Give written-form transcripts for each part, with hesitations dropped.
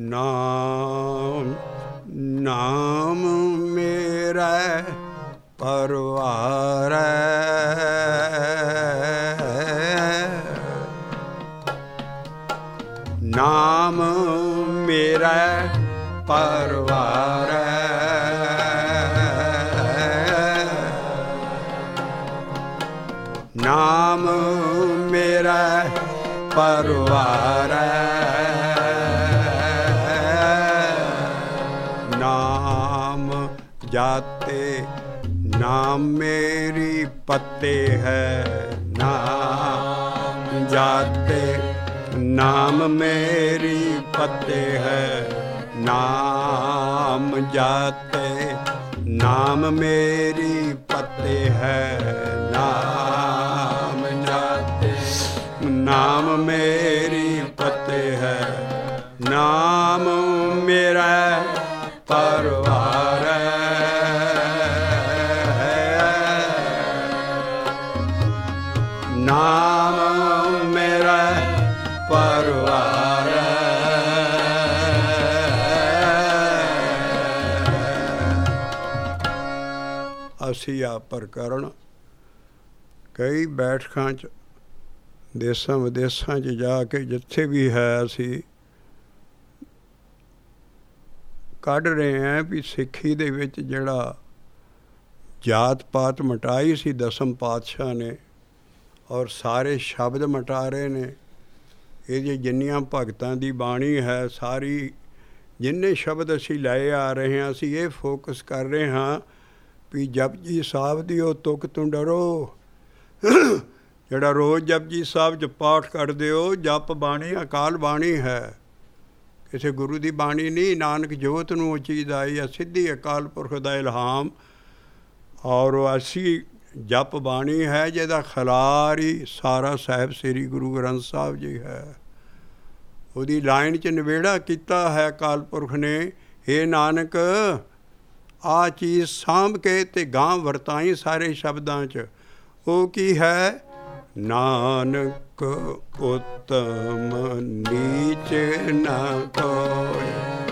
ਨਾਮ ਨਾਮ ਮੇਰਾ ਪਰਵਾਰ ਨਾਮ ਮੇਰਾ ਪਰਵਾਰ ਨਾਮ ਮੇਰਾ ਪਰਵਾਰ ਨਾਮ ਜਾਤੇ ਨਾਮ ਮੇਰੀ ਪਤੇ ਹੈ ਨਾਮ ਜਾਤੇ ਨਾਮ ਮੇਰੀ ਪਤੇ ਹੈ ਨਾਮ ਜਾਤੇ ਨਾਮ ਮੇਰੀ ਪਤੇ ਹੈ ਨਾਮ ਜਾਤੇ ਨਾਮ ਮੇਰੀ ਪਤੇ ਹੈ ਨਾਮ ਮੇਰਾ ਪਰਵਾਰ ਨਾਮ ਮੇਰਾ ਪਰਵਾਰ ਅਸੀਂ ਆ ਪ੍ਰਕਰਣ ਕਈ ਬੈਠਕਾਂ 'ਚ ਦੇਸਾਂ ਵਿਦੇਸਾਂ 'ਚ ਜਾ ਕੇ ਜਿੱਥੇ ਵੀ ਹੈ ਅਸੀਂ ਕੱਢ ਰਹੇ ਹਾਂ ਵੀ ਸਿੱਖੀ ਦੇ ਵਿੱਚ ਜਿਹੜਾ ਜਾਤ ਪਾਤ ਮਿਟਾਈ ਸੀ ਦਸਮ ਪਾਤਸ਼ਾਹ ਨੇ ਔਰ ਸਾਰੇ ਸ਼ਬਦ ਮਿਟਾ ਰਹੇ ਨੇ। ਇਹਦੀ ਜਿੰਨੀਆਂ ਭਗਤਾਂ ਦੀ ਬਾਣੀ ਹੈ ਸਾਰੀ ਜਿੰਨੇ ਸ਼ਬਦ ਅਸੀਂ ਲੈ ਆ ਰਹੇ ਹਾਂ ਅਸੀਂ ਇਹ ਫੋਕਸ ਕਰ ਰਹੇ ਹਾਂ ਵੀ ਜਪਜੀ ਸਾਹਿਬ ਦੀ ਉਹ ਤੁਕ ਤੋਂ ਡਰੋ। ਜਿਹੜਾ ਰੋਜ਼ ਜਪਜੀ ਸਾਹਿਬ 'ਚ ਪਾਠ ਕਰਦੇ ਹੋ ਜਪ ਬਾਣੀ ਅਕਾਲ ਬਾਣੀ ਹੈ, ਕਿਸੇ ਗੁਰੂ ਦੀ ਬਾਣੀ ਨਹੀਂ। ਨਾਨਕ ਜੋਤ ਨੂੰ ਉਹ ਚੀਜ਼ ਆਈ ਆ ਸਿੱਧੀ ਅਕਾਲ ਪੁਰਖ ਦਾ ਇਲਹਾਮ ਔਰ ਅਸੀਂ ਜਪ ਬਾਣੀ ਹੈ ਜਿਹਦਾ ਖਿਲਾਰ ਹੀ ਸਾਰਾ ਸਾਹਿਬ ਸ੍ਰੀ ਗੁਰੂ ਗ੍ਰੰਥ ਸਾਹਿਬ ਜੀ ਹੈ। ਉਹਦੀ ਲਾਈਨ 'ਚ ਨਿਬੇੜਾ ਕੀਤਾ ਹੈ ਅਕਾਲ ਪੁਰਖ ਨੇ, ਹੇ ਨਾਨਕ ਆਹ ਚੀਜ਼ ਸਾਂਭ ਕੇ ਅਤੇ ਗਾਂ ਵਰਤਾਈ ਸਾਰੇ ਸ਼ਬਦਾਂ 'ਚ। ਉਹ ਕੀ ਹੈ? ਨਾਨਕ ਉਤਮ ਨੀਚ ਨਾ ਕੋਇ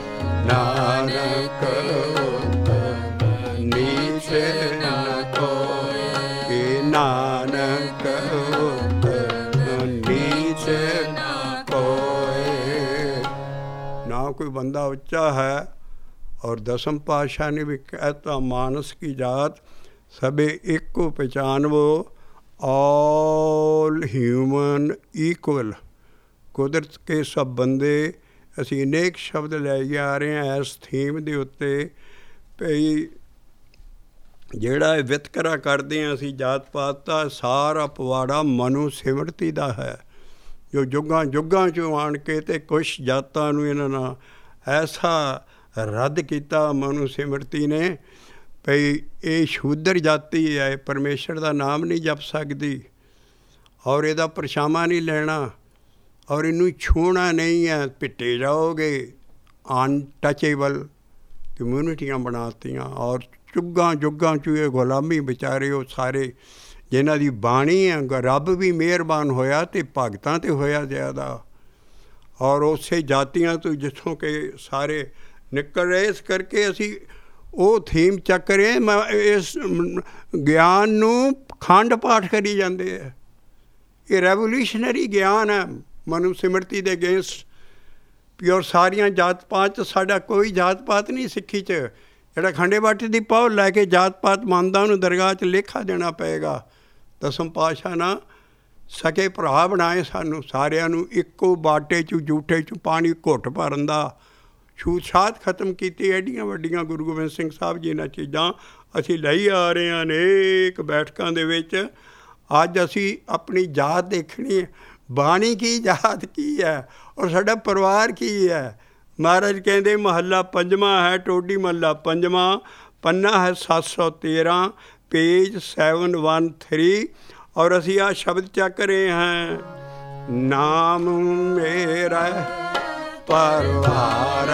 ਨਾਨਕ ਉਤਮ ਨੀਚ ਨਾ ਕੋਇ ਨਾਨਕ ਉਤਮ ਨੀਚ ਨਾ ਕੋਇ। ਨਾ ਕੋਈ ਬੰਦਾ ਉੱਚਾ ਹੈ और दसम पातशाह ने भी कहता मानस की जात सबे एको पहचानवो ऑल ह्यूमन इक्वल। कुदरत के सब बंदे असी अनेक शब्द लै आ रहे हैं इस थीम के उत्ते भई जिहड़ा वितकरा करते हैं असी जात पात का सारा पवाड़ा मनु सिमरती का है जो जुगां जुगां चों आण के ते कुछ जातां नूं इन्हां नाल ऐसा ਰੱਦ ਕੀਤਾ ਮਨੁ ਸਿਮਰਤੀ ਨੇ ਭਈ ਇਹ ਸ਼ੂਦਰ ਜਾਤੀ ਹੈ, ਪਰਮੇਸ਼ਰ ਦਾ ਨਾਮ ਨਹੀਂ ਜਪ ਸਕਦੀ ਔਰ ਇਹਦਾ ਪਰਛਾਵਾਂ ਨਹੀਂ ਲੈਣਾ ਔਰ ਇਹਨੂੰ ਛੂਹਣਾ ਨਹੀਂ ਹੈ। ਪਿੱਟੇ ਜਾਓਗੇ। ਅਨਟਚੇਬਲ ਕਮਿਊਨਿਟੀਆਂ ਬਣਾਤੀਆਂ ਔਰ ਚੁੱਗਾਂ ਜੁੱਗਾਂ 'ਚ ਇਹ ਗੁਲਾਮੀ ਵਿਚਾਰੇ ਉਹ ਸਾਰੇ ਜਿਨ੍ਹਾਂ ਦੀ ਬਾਣੀ ਹੈ। ਰੱਬ ਵੀ ਮਿਹਰਬਾਨ ਹੋਇਆ ਅਤੇ ਭਗਤਾਂ 'ਤੇ ਹੋਇਆ ਜ਼ਿਆਦਾ ਔਰ ਉਸੇ ਜਾਤੀਆਂ ਤੋਂ ਜਿੱਥੋਂ ਕਿ ਸਾਰੇ ਨਿਕਲ ਰਹੇ। ਇਸ ਕਰਕੇ ਅਸੀਂ ਉਹ ਥੀਮ ਚੱਕ ਰਹੇ। ਮੈਂ ਇਸ ਗਿਆਨ ਨੂੰ ਖੰਡ ਪਾਠ ਕਰੀ ਜਾਂਦੇ ਹੈ। ਇਹ ਰੈਵੋਲਿਊਸ਼ਨਰੀ ਗਿਆਨ ਹੈ ਮਨੁ ਸਿਮਰਤੀ ਦੇ ਅਗੇਂਸਟ ਪਿਓਰ ਸਾਰੀਆਂ ਜਾਤ ਪਾਤ 'ਚ ਸਾਡਾ ਕੋਈ ਜਾਤ ਪਾਤ ਨਹੀਂ ਸਿੱਖੀ 'ਚ। ਜਿਹੜਾ ਖੰਡੇ ਬਾਟੇ ਦੀ ਪਹੁ ਲੈ ਕੇ ਜਾਤ ਪਾਤ ਮੰਨਦਾ ਉਹਨੂੰ ਦਰਗਾਹ 'ਚ ਲੇਖਾ ਦੇਣਾ ਪਏਗਾ। ਦਸਮ ਪਾਤਸ਼ਾਹ ਨਾ ਸਕੇ ਭਰਾ ਬਣਾਏ ਸਾਨੂੰ ਸਾਰਿਆਂ ਨੂੰ ਇੱਕੋ ਬਾਟੇ 'ਚ ਜੂਠੇ 'ਚ ਪਾਣੀ ਘੁੱਟ ਭਰਨ ਦਾ ਛੂਤ ਛਾਤ ਖਤਮ ਕੀਤੀ। ਐਡੀਆਂ ਵੱਡੀਆਂ ਗੁਰੂ ਗੋਬਿੰਦ ਸਿੰਘ ਸਾਹਿਬ ਜੀ ਇਹਨਾਂ ਚੀਜ਼ਾਂ ਅਸੀਂ ਲਈ ਆ ਰਹੇ ਹਾਂ ਅਨੇਕ ਬੈਠਕਾਂ ਦੇ ਵਿੱਚ। ਅੱਜ ਅਸੀਂ ਆਪਣੀ ਜਾਤ ਦੇਖਣੀ ਹੈ, ਬਾਣੀ ਕੀ ਜਾਤ ਕੀ ਹੈ ਔਰ ਸਾਡਾ ਪਰਿਵਾਰ ਕੀ ਹੈ। ਮਹਾਰਾਜ ਕਹਿੰਦੇ ਮਹੱਲਾ ਪੰਜਵਾਂ ਹੈ ਟੋਡੀ ਮਹੱਲਾ ਪੰਜਵਾਂ ਪੰਨਾ ਹੈ 713 ਪੇਜ 713 ਔਰ ਅਸੀਂ ਆਹ ਸ਼ਬਦ ਚੱਕ ਰਹੇ ਹਾਂ ਨਾਮ ਮੇਰਾ ਪਰਵਾਰ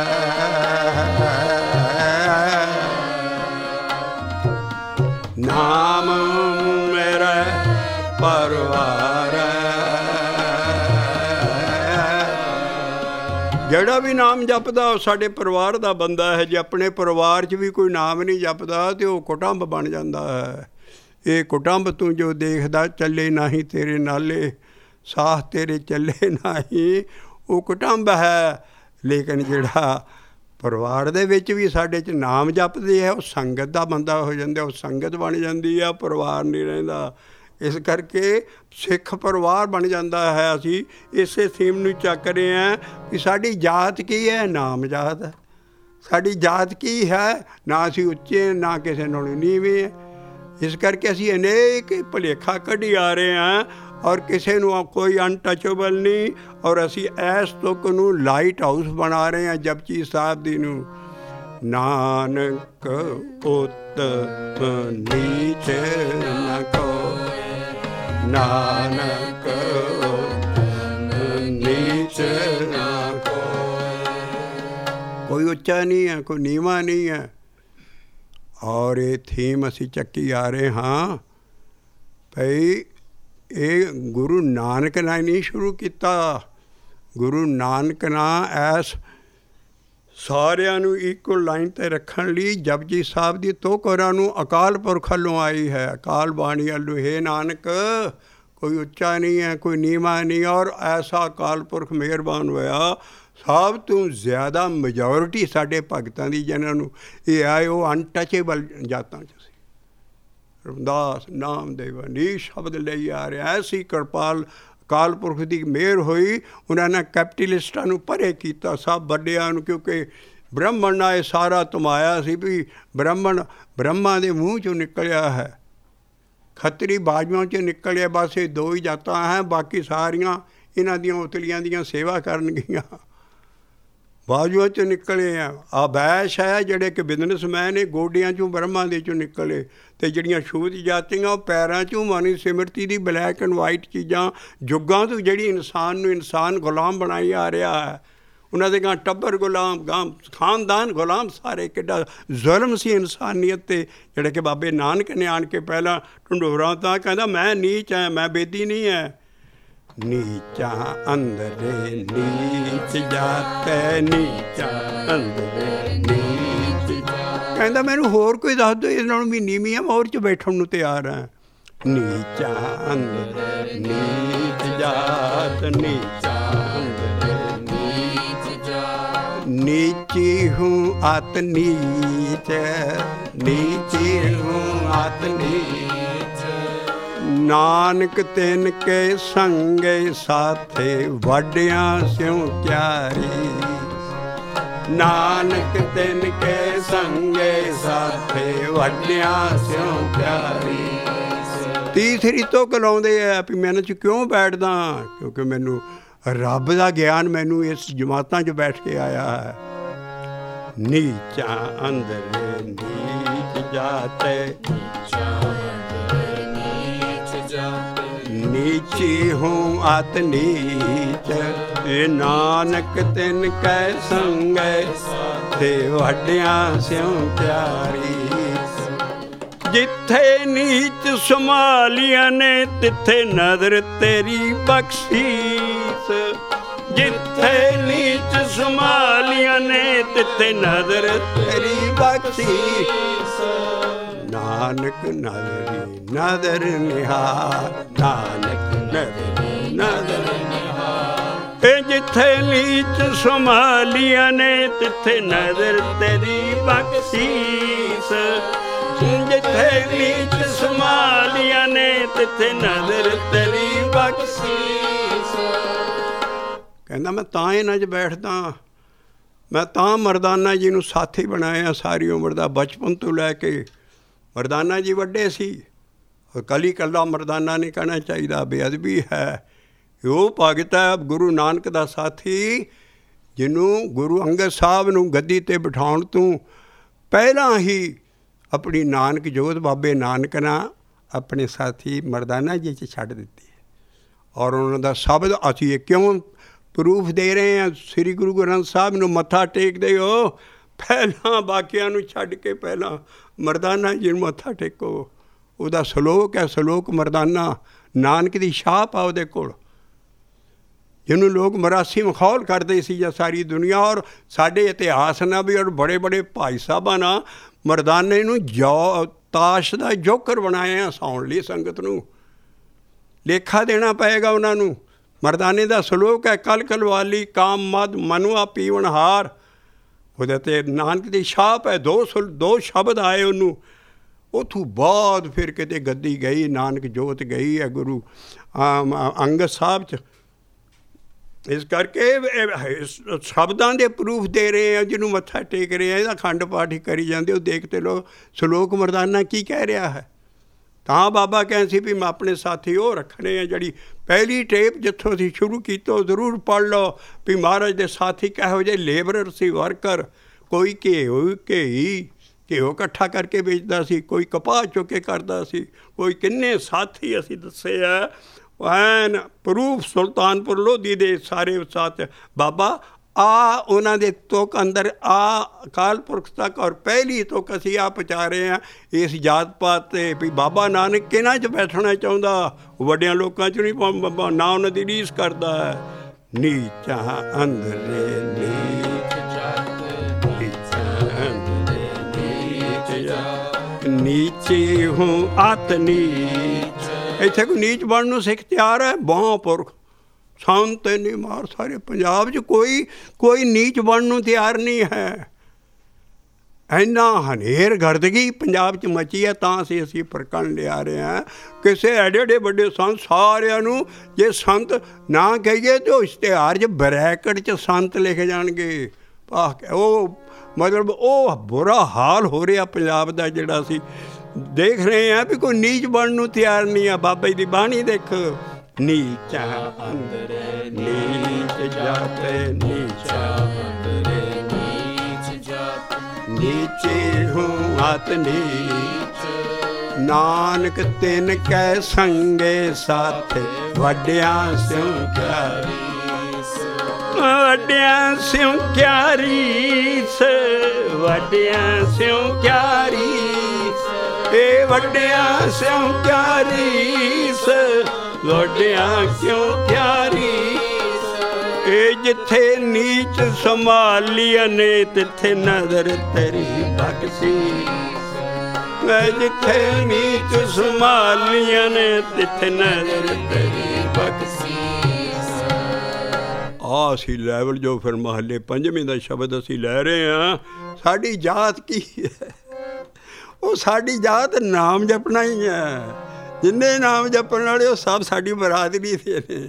ਨਾਮ ਮੇਰਾ ਪਰਵਾਰ। ਜਿਹੜਾ ਵੀ ਨਾਮ ਜਪਦਾ ਉਹ ਸਾਡੇ ਪਰਿਵਾਰ ਦਾ ਬੰਦਾ ਹੈ। ਜੇ ਆਪਣੇ ਪਰਿਵਾਰ 'ਚ ਵੀ ਕੋਈ ਨਾਮ ਨਹੀਂ ਜਪਦਾ ਤਾਂ ਉਹ ਕੁਟੁੰਬ ਬਣ ਜਾਂਦਾ ਹੈ। ਇਹ ਕੁਟੁੰਬ ਤੂੰ ਜੋ ਦੇਖਦਾ ਚੱਲੇ ਨਹੀਂ ਤੇਰੇ ਨਾਲੇ, ਸਾਹ ਤੇਰੇ ਚੱਲੇ ਨਹੀਂ, ਉਹ ਕੁਟੁੰਬ ਹੈ। ਲੇਕਿਨ ਜਿਹੜਾ ਪਰਿਵਾਰ ਦੇ ਵਿੱਚ ਵੀ ਸਾਡੇ 'ਚ ਨਾਮ ਜਪਦੇ ਹੈ ਉਹ ਸੰਗਤ ਦਾ ਬੰਦਾ ਹੋ ਜਾਂਦਾ, ਉਹ ਸੰਗਤ ਬਣ ਜਾਂਦੀ ਆ, ਪਰਿਵਾਰ ਨਹੀਂ ਰਹਿੰਦਾ। ਇਸ ਕਰਕੇ ਸਿੱਖ ਪਰਿਵਾਰ ਬਣ ਜਾਂਦਾ ਹੈ। ਅਸੀਂ ਇਸੇ ਥੀਮ ਨੂੰ ਚੱਕ ਰਹੇ ਹਾਂ ਕਿ ਸਾਡੀ ਜਾਤ ਕੀ ਹੈ, ਨਾਮ ਜਾਤ ਹੈ। ਸਾਡੀ ਜਾਤ ਕੀ ਹੈ, ਨਾ ਅਸੀਂ ਉੱਚੇ ਨਾ ਕਿਸੇ ਨਾਲੋਂ ਨੀਵੇਂ। ਇਸ ਕਰਕੇ ਅਸੀਂ ਅਨੇਕ ਭੁਲੇਖਾ ਕੱਢੀ ਆ ਰਹੇ ਹਾਂ ਔਰ ਕਿਸੇ ਨੂੰ ਕੋਈ ਅਨਟੱਚੇਬਲ ਨਹੀਂ। ਔਰ ਅਸੀਂ ਇਸ ਤੁਕ ਨੂੰ ਲਾਈਟ ਹਾਊਸ ਬਣਾ ਰਹੇ ਹਾਂ ਜਪਜੀ ਸਾਹਿਬ ਦੀ ਨੂੰ। ਨਾਨਕ ਉਤ ਨੀਚ ਨ ਕੋਇ, ਨਾਨਕ ਉਤ ਨੀਚ ਨ ਕੋਇ। ਕੋਈ ਉੱਚਾ ਨਹੀਂ ਹੈ, ਕੋਈ ਨੀਵਾਂ ਨਹੀਂ ਹੈ। ਔਰ ਇਹ ਥੀਮ ਅਸੀਂ ਚੱਕੀ ਆ ਰਹੇ ਹਾਂ ਭਈ ਇਹ ਗੁਰੂ ਨਾਨਕ ਨੇ ਨਹੀਂ ਸ਼ੁਰੂ ਕੀਤਾ। ਗੁਰੂ ਨਾਨਕ ਨੇ ਐਸ ਸਾਰਿਆਂ ਨੂੰ ਇਕੁਅਲ ਲਾਈਨ 'ਤੇ ਰੱਖਣ ਲਈ ਜਪਜੀ ਸਾਹਿਬ ਦੀ ਤੋਕਰਾਂ ਨੂੰ ਅਕਾਲ ਪੁਰਖ ਵੱਲੋਂ ਆਈ ਹੈ, ਅਕਾਲ ਬਾਣੀ ਵੱਲੋਂ। ਹੇ ਨਾਨਕ ਕੋਈ ਉੱਚਾ ਨਹੀਂ ਹੈ, ਕੋਈ ਨੀਵਾਂ ਨਹੀਂ। ਔਰ ਐਸਾ ਅਕਾਲ ਪੁਰਖ ਮਿਹਰਬਾਨ ਹੋਇਆ, ਸਭ ਤੋਂ ਜ਼ਿਆਦਾ ਮੈਜੋਰਿਟੀ ਸਾਡੇ ਭਗਤਾਂ ਦੀ ਜਿਹਨਾਂ ਨੂੰ ਇਹ ਆਏ ਉਹ ਅਨਟੱਚੇਬਲ ਜਾਤਾਂ 'ਚ ਸੀ। ਰਮਦਾਸ ਨਾਮਦੇਵ ਅਨੀਸ਼ ਸ਼ਬਦ ਲਈ ਆ ਰਿਹਾ। ਐਸੀ ਕਿਰਪਾਲ ਅਕਾਲ ਪੁਰਖ ਦੀ ਮਿਹਰ ਹੋਈ, ਉਹਨਾਂ ਨੇ ਕੈਪੀਟਲਿਸਟਾਂ ਨੂੰ ਪਰੇ ਕੀਤਾ, ਸਭ ਵੱਡਿਆਂ ਨੂੰ। ਕਿਉਂਕਿ ਬ੍ਰਹਮਣ ਨਾਲ ਇਹ ਸਾਰਾ ਧਮਾਇਆ ਸੀ ਵੀ ਬ੍ਰਹਮਣ ਬ੍ਰਹਮਾ ਦੇ ਮੂੰਹ 'ਚੋਂ ਨਿਕਲਿਆ ਹੈ, ਖੱਤਰੀ ਬਾਜੂਆਂ 'ਚ ਨਿਕਲਿਆ। ਬਸ ਇਹ ਦੋ ਹੀ ਜਾਤਾਂ ਹੈ, ਬਾਕੀ ਸਾਰੀਆਂ ਇਹਨਾਂ ਦੀਆਂ ਉਤਲੀਆਂ ਦੀਆਂ ਸੇਵਾ ਕਰਨਗੀਆਂ। ਬਾਜੂਆਂ 'ਚੋਂ ਨਿਕਲੇ ਆ ਵੈਸ਼ ਹੈ ਜਿਹੜੇ ਕਿ ਬਿਜ਼ਨਸਮੈਨ ਨੇ, ਗੋਡਿਆਂ 'ਚੋਂ ਬ੍ਰਹਮਾ ਦੇ 'ਚੋਂ ਨਿਕਲੇ। ਅਤੇ ਜਿਹੜੀਆਂ ਛੂਤ ਜਾਤੀਆਂ ਉਹ ਪੈਰਾਂ 'ਚੋਂ ਮਨੀ ਸਿਮਰਤੀ ਦੀ ਬਲੈਕ ਐਂਡ ਵਾਈਟ ਚੀਜ਼ਾਂ ਯੁੱਗਾਂ ਤੋਂ ਜਿਹੜੀ ਇਨਸਾਨ ਨੂੰ ਇਨਸਾਨ ਗੁਲਾਮ ਬਣਾਈ ਆ ਰਿਹਾ ਹੈ। ਉਹਨਾਂ ਦੇ ਗਾਂ ਟੱਬਰ ਗੁਲਾਮ, ਗਾਂ ਖਾਨਦਾਨ ਗੁਲਾਮ, ਸਾਰੇ ਕਿੱਡਾ ਜ਼ੁਲਮ ਸੀ ਇਨਸਾਨੀਅਤ 'ਤੇ। ਜਿਹੜੇ ਕਿ ਬਾਬੇ ਨਾਨਕ ਨੇ ਆਣ ਕੇ ਪਹਿਲਾਂ ਢੰਡੋਰਾਂ ਤਾਂ ਕਹਿੰਦਾ ਮੈਂ ਨੀਚ ਹੈ, ਮੈਂ ਬੇਦੀ ਨਹੀਂ ਹੈ। ਨੀਚਾ ਅੰਦਰੇ ਨੀਚ ਜਾਤੈ, ਨੀਚਾ ਅੰਦਰੇ ਨੀਚ। ਕਹਿੰਦਾ ਮੈਨੂੰ ਹੋਰ ਕੋਈ ਦੱਸ ਦਿਓ ਇਸ ਨਾਲੋਂ ਵੀ ਨੀਵੀਂ ਆ, ਮੈਂ ਹੋਰ 'ਚ ਬੈਠਣ ਨੂੰ ਤਿਆਰ ਹਾਂ। ਨੀਚਾ ਅੰਦਰੇ ਨੀਚ ਜਾਤ, ਨੀਚਾ ਅੰਦਰੇ ਨੀਚ ਜਾਤ। ਨੀਚੀ ਹੂੰ ਅਤ ਨੀਚ, ਨੀਚੀ ਹੂੰ ਅਤ ਨੀਚ। ਨਾਨਕ ਤਿਨ ਕੇ ਸੰਗੇ ਸਾਥੇ, ਵੱਡਿਆਂ ਸਿਉ ਕਿਆਰੀ। ਨਾਨਕ ਤਿਨ ਕੇ ਸੰਗੇ ਸਾਥੇ, ਵੱਡਿਆਂ ਸਿਉ ਪਿਆਰੀ। ਤੀਸਰੀ ਤੁਕ ਲਾਉਂਦੇ ਆ ਵੀ ਮੈਂ ਇਹਨਾਂ 'ਚ ਕਿਉਂ ਬੈਠਦਾ, ਕਿਉਂਕਿ ਮੈਨੂੰ ਰੱਬ ਦਾ ਗਿਆਨ ਮੈਨੂੰ ਇਸ ਜਮਾਤਾਂ 'ਚ ਬੈਠ ਕੇ ਆਇਆ ਹੈ। ਨੀਚਾ ਅੰਦਰੇ ਨੀਚ ਜਾਤੇ, ਨੀਚੀ ਹੂੰ ਅਤ ਨੀਚ। ਇਹ ਨਾਨਕ ਤਿਨ ਕੈ ਸੰਗੈ ਤੇ ਵੱਡਿਆਂ ਸਿਉ ਪਿਆਰੀ। ਜਿੱਥੇ ਨੀਚ ਸੰਭਾਲੀਆਂ ਨੇ ਤਿੱਥੇ ਨਜ਼ਰ ਤੇਰੀ ਬਖਸ਼ੀਸ। ਜਿੱਥੇ ਨੀਚ ਸੰਭਾਲੀਆਂ ਨੇ ਤਿੱਥੇ ਨਜ਼ਰ ਤੇਰੀ ਬਖਸ਼ੀਸ। ਨਾਨਕ ਨਦਰੀ ਨਦਰ ਨਿਹਾਰ, ਨਾਨਕ ਨਦਰੀ ਨਦਰ ਨਿਹਾਰ। ਇਹ ਜਿੱਥੇ ਨੀਚ ਸੰਭਾਲੀਆਂ ਨੇ ਤਿੱਥੇ ਨਜ਼ਰ ਤੇਰੀ ਬਖਸ਼ੀਸ। ਜਿੱਥੇ ਨੀਚ ਸੰਭਾਲੀਆਂ ਨੇ ਤਿੱਥੇ ਨਜ਼ਰ ਤੇਰੀ ਬਖਸ਼ੀਸ। ਕਹਿੰਦਾ ਮੈਂ ਤਾਂ ਇਹਨਾਂ 'ਚ ਬੈਠਦਾ, ਮੈਂ ਤਾਂ ਮਰਦਾਨਾ ਜੀ ਨੂੰ ਸਾਥੀ ਬਣਾਇਆ ਸਾਰੀ ਉਮਰ ਦਾ। ਬਚਪਨ ਤੋਂ ਲੈ ਕੇ ਮਰਦਾਨਾ ਜੀ ਵੱਡੇ ਸੀ, ਕਲੀ ਕੱਲਾ ਮਰਦਾਨਾ ਨਹੀਂ ਕਹਿਣਾ ਚਾਹੀਦਾ, ਬੇਅਦਬੀ ਹੈ। ਉਹ ਭਗਤ ਹੈ ਗੁਰੂ ਨਾਨਕ ਦਾ ਸਾਥੀ, ਜਿਹਨੂੰ ਗੁਰੂ ਅੰਗਦ ਸਾਹਿਬ ਨੂੰ ਗੱਦੀ 'ਤੇ ਬਿਠਾਉਣ ਤੋਂ ਪਹਿਲਾਂ ਹੀ ਆਪਣੀ ਨਾਨਕ ਜੋਤ ਬਾਬੇ ਨਾਨਕ ਨੇ ਆਪਣੇ ਸਾਥੀ ਮਰਦਾਨਾ ਜੀ 'ਚ ਛੱਡ ਦਿੱਤੀ ਹੈ। ਔਰ ਉਹਨਾਂ ਦਾ ਸ਼ਬਦ ਅਸੀਂ ਇਹ ਕਿਉਂ ਪ੍ਰੂਫ ਦੇ ਰਹੇ ਹਾਂ, ਸ੍ਰੀ ਗੁਰੂ ਗ੍ਰੰਥ ਸਾਹਿਬ ਨੂੰ ਮੱਥਾ ਟੇਕਦੇ ਹੋ, ਪਹਿਲਾਂ ਬਾਕੀਆਂ ਨੂੰ ਛੱਡ ਕੇ ਪਹਿਲਾਂ ਮਰਦਾਨਾ ਜੀ ਨੂੰ ਮੱਥਾ ਟੇਕੋ। ਉਹਦਾ ਸਲੋਕ ਹੈ, ਸਲੋਕ ਮਰਦਾਨਾ, ਨਾਨਕ ਦੀ ਛਾਪ ਆ ਉਹਦੇ ਕੋਲ। ਜਿਹਨੂੰ ਲੋਕ ਮਰਾਸੀ ਮਖੌਲ ਕਰਦੇ ਸੀ ਜਾਂ ਸਾਰੀ ਦੁਨੀਆ। ਔਰ ਸਾਡੇ ਇਤਿਹਾਸ ਨਾਲ ਵੀ ਔਰ ਬੜੇ ਬੜੇ ਭਾਈ ਸਾਹਿਬਾਂ ਨਾਲ ਮਰਦਾਨੇ ਨੂੰ ਤਾਸ਼ ਦਾ ਜੋਕਰ ਬਣਾਇਆ ਹਸਾਉਣ ਲਈ ਸੰਗਤ ਨੂੰ। ਲੇਖਾ ਦੇਣਾ ਪਏਗਾ ਉਹਨਾਂ ਨੂੰ। ਮਰਦਾਨੇ ਦਾ ਸਲੋਕ ਹੈ, ਕਲ ਕਲਵਾਲੀ ਕਾਮ ਮਦ ਮਨੁਆ ਪੀਵਣ ਹਾਰ। ਉਹਦੇ 'ਤੇ ਨਾਨਕ ਦੀ ਛਾਪ ਹੈ। ਦੋ ਸ਼ਬਦ ਆਏ ਉਹਨੂੰ। ਉੱਥੋਂ ਬਾਅਦ ਫਿਰ ਕਿਤੇ ਗੱਦੀ ਗਈ, ਨਾਨਕ ਜੋਤ ਗਈ ਹੈ ਗੁਰੂ ਅੰਗਦ ਸਾਹਿਬ 'ਚ। ਇਸ ਕਰਕੇ ਸ਼ਬਦਾਂ ਦੇ ਪ੍ਰੂਫ ਦੇ ਰਹੇ ਆ, ਜਿਹਨੂੰ ਮੱਥਾ ਟੇਕ ਰਹੇ ਆ, ਇਹਦਾ ਅਖੰਡ ਪਾਠ ਹੀ ਕਰੀ ਜਾਂਦੇ। ਉਹ ਦੇਖਦੇ ਲੋ ਸਲੋਕ ਮਰਦਾਨਾ ਕੀ ਕਹਿ ਰਿਹਾ ਹੈ। ਤਾਂ ਬਾਬਾ ਕਹਿੰਦੇ ਸੀ ਵੀ ਮੈਂ ਆਪਣੇ ਸਾਥੀ ਉਹ ਰੱਖਣੇ ਆ। ਜਿਹੜੀ ਪਹਿਲੀ ਟੇਪ ਜਿੱਥੋਂ ਅਸੀਂ ਸ਼ੁਰੂ ਕੀਤਾ ਉਹ ਜ਼ਰੂਰ ਪੜ੍ਹ ਲਓ ਵੀ ਮਹਾਰਾਜ ਦੇ ਸਾਥੀ ਕਿਹੋ ਜਿਹੇ ਲੇਬਰਰ ਸੀ, ਵਰਕਰ। ਕੋਈ ਘਿਓ ਇਕੱਠਾ ਕਰਕੇ ਵੇਚਦਾ ਸੀ, ਕੋਈ ਕਪਾਹ ਚੁੱਕ ਕੇ ਕਰਦਾ ਸੀ, ਕੋਈ ਕਿੰਨੇ ਸਾਥੀ ਅਸੀਂ ਦੱਸੇ ਆ। ਐਨ ਪ੍ਰੂਫ ਸੁਲਤਾਨਪੁਰ ਲੋਧੀ ਦੇ ਸਾਰੇ ਸਾਥ। ਬਾਬਾ ਉਹਨਾਂ ਦੇ ਤੁਕ ਅੰਦਰ ਅਕਾਲ ਪੁਰਖ ਤੱਕ ਔਰ ਪਹਿਲੀ ਤੁਕ ਅਸੀਂ ਪਹੁੰਚਾ ਰਹੇ ਹਾਂ ਇਸ ਜਾਤ ਪਾਤ 'ਤੇ ਵੀ ਬਾਬਾ ਨਾਨਕ ਕਿਹਨਾਂ 'ਚ ਬੈਠਣਾ ਚਾਹੁੰਦਾ। ਵੱਡਿਆਂ ਲੋਕਾਂ 'ਚ ਨਹੀਂ, ਨਾ ਉਹਨਾਂ ਦੀ ਰੀਸ ਕਰਦਾ ਹੈ। ਨੀਚਾ ਅੰਦਰੇ ਨੀਚ ਨੀਚੇ ਹੂੰ ਅਤ ਨੀਚ। ਇੱਥੇ ਕੋਈ ਨੀਚ ਬਣਨ ਨੂੰ ਸਿੱਖ ਤਿਆਰ ਹੈ। ਮਹਾਂਪੁਰਖ ਸੰਤ ਨਹੀਂ ਮਾਰ ਸਾਰੇ ਪੰਜਾਬ 'ਚ ਕੋਈ ਨੀਚ ਬਣਨ ਨੂੰ ਤਿਆਰ ਨਹੀਂ ਹੈ। ਇੰਨਾ ਹਨੇਰ ਗਰਦਗੀ ਪੰਜਾਬ 'ਚ ਮਚੀ ਹੈ। ਤਾਂ ਅਸੀਂ ਪ੍ਰਕਣ ਲਿਆ ਰਹੇ ਹਾਂ। ਕਿਸੇ ਐਡੇ ਵੱਡੇ ਸੰਤ ਸਾਰਿਆਂ ਨੂੰ ਜੇ ਸੰਤ ਨਾ ਕਹੀਏ ਤਾਂ ਇਸ਼ਤਿਹਾਰ 'ਚ ਬਰੈਕਟ 'ਚ ਸੰਤ ਲਿਖ ਜਾਣਗੇ। ਉਹ ਮਤਲਬ ਉਹ ਬੁਰਾ ਹਾਲ ਹੋ ਰਿਹਾ ਪੰਜਾਬ ਦਾ, ਜਿਹੜਾ ਅਸੀਂ ਦੇਖ ਰਹੇ ਹਾਂ ਵੀ ਕੋਈ ਨੀਚ ਬਣਨ ਨੂੰ ਤਿਆਰ ਨਹੀਂ ਆ। ਬਾਬਾ ਜੀ ਦੀ ਬਾਣੀ ਦੇਖ, ਨੀਚਾ ਅੰਦਰੇ ਨੀਚ ਜਾਤੇ ਨੀਚਾ ਅੰਦਰੇ ਨੀਚ ਜਾਤ ਨੀਚੇ ਹੂੰ ਅਤ ਨੀਚ। ਨਾਨਕ ਤਿਨ ਕੈ ਸੰਗੇ ਸਾਥ ਵੱਡਿਆਂ ਸਿਉ ਕਿਆਰੀ ਵੱਡਿਆਂ ਸਿਉ ਕਿਆਰੀਸ ਵੱਡਿਆਂ ਸਿਉ ਕਿਆਰੀਸ ਏ ਵੱਡਿਆਂ ਸਿਉ ਕਿਆਰੀਸ ਵੱਡਿਆਂ ਕਿਉਂ ਕਿਆਰੀਸ। ਏ ਜਿੱਥੇ ਨੀਚ ਸੰਭਾਲੀਆਂ ਨੇ ਤਿੱਥੇ ਨਜ਼ਰ ਤੇਰੀ ਬਖਸ਼ੀ। ਜਿੱਥੇ ਨੀਚ ਸੰਭਾਲੀਆਂ ਨੇ ਤਿੱਥੇ ਨਜ਼ਰ ਤੇਰੀ ਬਖਸ਼ੀ। ਅਸੀਂ ਲੈਵਲ ਜੋ ਫਿਰ ਮਹੱਲੇ ਪੰਜਵੇਂ ਦਾ ਸ਼ਬਦ ਅਸੀਂ ਲੈ ਰਹੇ ਹਾਂ। ਸਾਡੀ ਜਾਤ ਕੀ ਹੈ? ਉਹ ਸਾਡੀ ਜਾਤ ਨਾਮ ਜਪਣਾ ਹੀ ਹੈ। ਜਿੰਨੇ ਨਾਮ ਜਪਣ ਵਾਲੇ ਉਹ ਸਭ ਸਾਡੀ ਬਰਾਦਰੀ ਦੇ ਨੇ।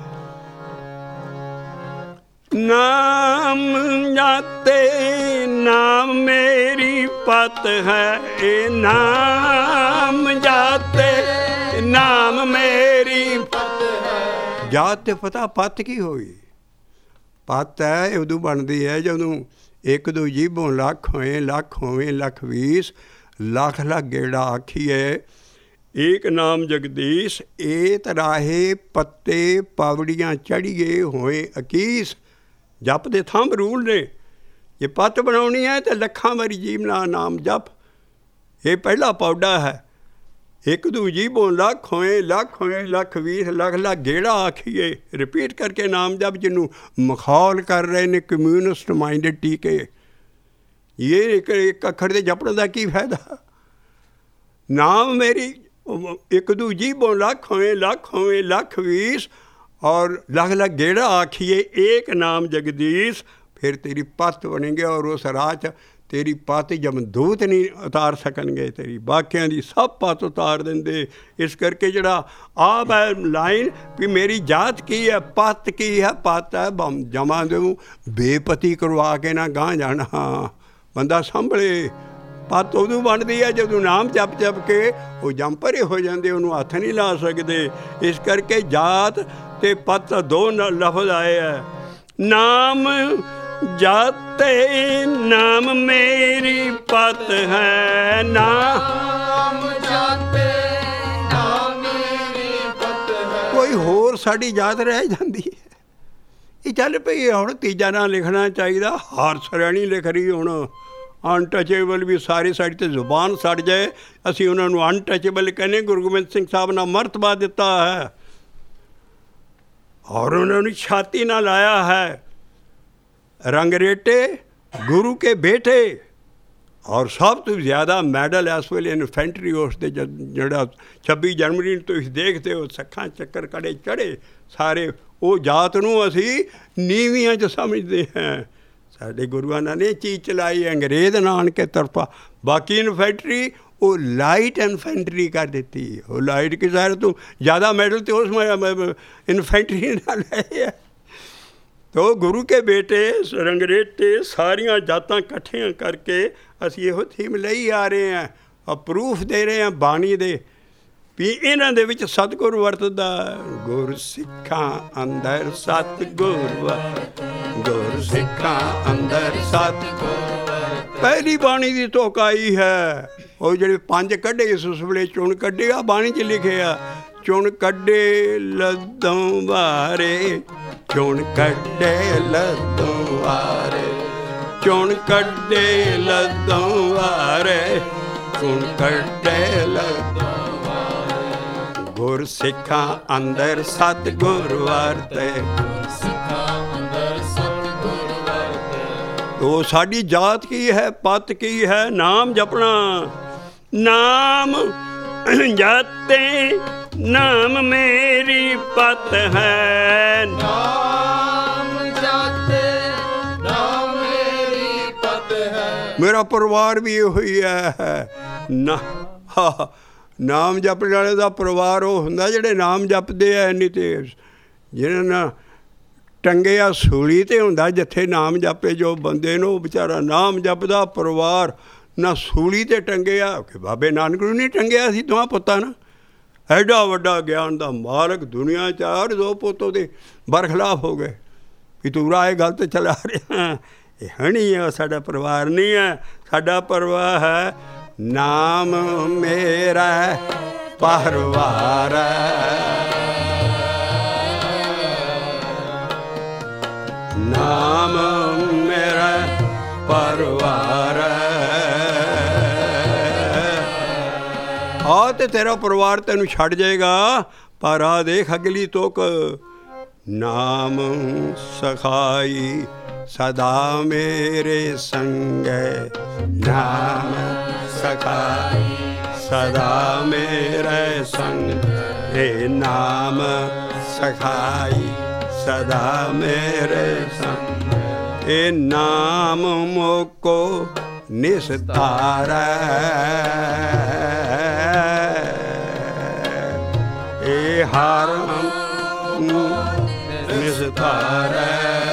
ਨਾਮ ਜਾਤੇ ਨਾਮ ਮੇਰੀ ਪਤ ਹੈ। ਇਹ ਨਾਮ ਜਾਤੇ ਨਾਮ ਮੇਰੀ ਪਤ ਹੈ। ਜਾਤ ਤੇ ਪਤਾ ਪਤ ਕੀ ਹੋਈ? ਪਤ ਹੈ ਉਦੋਂ ਬਣਦੀ ਹੈ ਜਦੋਂ ਇੱਕ ਦੋ ਜੀਭੋਂ ਲੱਖ ਹੋਏ, ਲੱਖ ਹੋਵੇਂ ਲੱਖ 20 ਲੱਖ ਲੱਖ ਗੇੜਾ ਆਖੀਏ। ਏਕ ਨਾਮ ਜਗਦੀਸ਼ ਏਤ ਰਾਹੇ ਪੱਤੇ ਪਾਵੜੀਆਂ ਚੜ੍ਹੀਏ ਹੋਏ 21। ਜਪ ਦੇ ਥੰਬ ਰੂਲ ਨੇ। ਜੇ ਪੱਤ ਬਣਾਉਣੀ ਹੈ ਤਾਂ ਲੱਖਾਂ ਵਾਰੀ ਜੀਭ ਨਾਲ ਨਾਮ ਜਪ। ਇਹ ਪਹਿਲਾ ਪੌਡਾ ਹੈ। ਇੱਕ ਦੂ ਜੀਭੋਂ ਲੱਖ ਹੋਏ ਲੱਖ 20 ਲੱਖ ਲੱਖ ਗੇੜਾ ਆਖੀਏ। ਰਿਪੀਟ ਕਰਕੇ ਨਾਮ ਜਪ। ਜਿਹਨੂੰ ਮਖੌਲ ਕਰ ਰਹੇ ਨੇ ਕਮਿਊਨਿਸਟ ਮਾਈਂਡਡ ਟੀਕੇ। ਇਹ ਇੱਕ ਅੱਖਰ ਦੇ ਜਪਣ ਦਾ ਕੀ ਫਾਇਦਾ? ਨਾਮ ਮੇਰੀ ਇੱਕ ਦੂ ਜੀਭੋਂ ਲੱਖ ਹੋਏ ਲੱਖ 20 ਔਰ ਲੱਖ ਲੱਖ ਗੇੜਾ ਆਖੀਏ। ਏਕ ਨਾਮ ਜਗਦੀਸ਼ ਫਿਰ ਤੇਰੀ ਪੱਤ ਬਣੇਗੇ। ਔਰ ਉਸ ਰਾਹ 'ਚ ਤੇਰੀ ਪੱਤ ਜਮਦੂਤ ਨਹੀਂ ਉਤਾਰ ਸਕਣਗੇ। ਤੇਰੀ ਬਾਕਿਆਂ ਦੀ ਸਭ ਪੱਤ ਉਤਾਰ ਦਿੰਦੇ। ਇਸ ਕਰਕੇ ਜਿਹੜਾ ਆਪ ਹੈ ਲਾਈਨ ਵੀ ਮੇਰੀ ਜਾਤ ਕੀ ਹੈ, ਪੱਤ ਕੀ ਹੈ? ਪੱਤ ਹੈ ਜਮਾ ਦੇਊ ਬੇਪਤੀ ਕਰਵਾ ਕੇ ਨਾ ਗਾਂਹ ਜਾਣਾ। ਬੰਦਾ ਸੰਭਲੇ। ਪੱਤ ਉਦੋਂ ਬਣਦੀ ਹੈ ਜਦੋਂ ਨਾਮ ਜਪ ਜਪ ਕੇ ਉਹ ਜੰਮ ਭਰੇ ਹੋ ਜਾਂਦੇ, ਉਹਨੂੰ ਹੱਥ ਨਹੀਂ ਲਾ ਸਕਦੇ। ਇਸ ਕਰਕੇ ਜਾਤ ਤੇ ਪੱਤ ਦੋ ਲਫ਼ਜ਼ ਆਏ ਹੈ। ਨਾਮ ਜਾਤੇ ਨਾਮ ਮੇਰੀ ਪਤ ਹੈ। ਨਾਮ ਜਾਤੇ ਨਾਮ ਮੇਰੀ ਪਤ ਹੈ। ਕੋਈ ਹੋਰ ਸਾਡੀ ਜਾਤ ਰਹਿ ਜਾਂਦੀ ਹੈ। ਇਹ ਚੱਲ ਪਈ ਹੁਣ ਤੀਜਾ ਨਾਂ ਲਿਖਣਾ ਚਾਹੀਦਾ। ਹਾਰਸ ਰੈਣੀ ਲਿਖ ਰਹੀ ਹੁਣ। ਅਨਟਚੇਬਲ ਵੀ ਸਾਰੀ ਸਾਡੀ 'ਤੇ ਜ਼ੁਬਾਨ ਸੜ ਜਾਏ ਅਸੀਂ ਉਹਨਾਂ ਨੂੰ ਅਨਟਚੇਬਲ ਕਹਿੰਦੇ। ਗੁਰੂ ਗੋਬਿੰਦ ਸਿੰਘ ਸਾਹਿਬ ਨੇ ਮਰਤਬਾ ਦਿੱਤਾ ਹੈ। और उन्होंने छाती ना लाया है रंगरेटे गुरु के बेटे। और सब तो ज़्यादा मैडल इस वे इन्फेंट्री उसके जोड़ा 26 जनवरी तुम देखते हो सखा चक्कर कड़े चढ़े सारे वो जात नूं असी नीवियां च समझते हैं। साढ़े गुरुआं ने चीज़ चलाई अंग्रेज़ नान के तरफा। बाकी इन्फेंट्री वो लाइट इन्फेंट्री कर देती। वो लाइट के सारे तो ज़्यादा मैडल तो उसमें इन्फेंट्री ना ले। तो गुरु के बेटे रंगरेटे सारिया जातां इकट्ठियां करके असी इहो थीम लई आ रहे हैं और प्रूफ दे रहे हैं बाणी दे भी इन्हां दे विच सतगुर वरतदा। गुर सिखां अंदर सतगुर, गुर सिखां अंदर सतगुर। पहली बाणी दी तुक आई है। वो जिहड़े 5 कढे इस वेले चुन कढे आ बाणी च लिखे आ। चुन कढे लद्दों वारे, चुन कढे लद्दों वारे, चुन कढे लद्दों वारे, चुन कढे लद्दों वारे। गुर सिखां अंदर सतगुर वरते, तो साडी जात की है, पत की है, नाम जपना। नाम जाते नाम मेरी पत है, नाम जाते नाम मेरी पत है। मेरा परिवार भी यही है ना। नाम जपने वाले का परिवार वो हुंदा जिहड़े नाम जपदे आ। नहीं तो जिन्हां ना टंगे आ सूली ते हुंदा जिथे नाम जपे जो बंदे नूं बेचारा नाम जपदा परिवार ना सूली ते टंगे आ। कि बाबे नानक नूं नहीं टंगिया सी दोवां पुत्तां ना। एडा वड्डा ज्ञान का मालक दुनिया च और 2 पुत्त उहदे बरखिलाफ हो गए भी तू राह गलत चला रहा। ये नहीं है साडा परिवार नहीं है। साडा परिवार है नाम मेरा परिवार, नाम मेरा परिवार। आ ते तेरा परिवार तेनू छड़ जाएगा। पर आ देख अगली तुक, नाम सखाई सदा मेरे संग, नाम सखाई सदा मेरे संग, हे नाम सखाई सदा मेरे संग। हे नाम मोको निस्तारै, ए हर निस्तारै।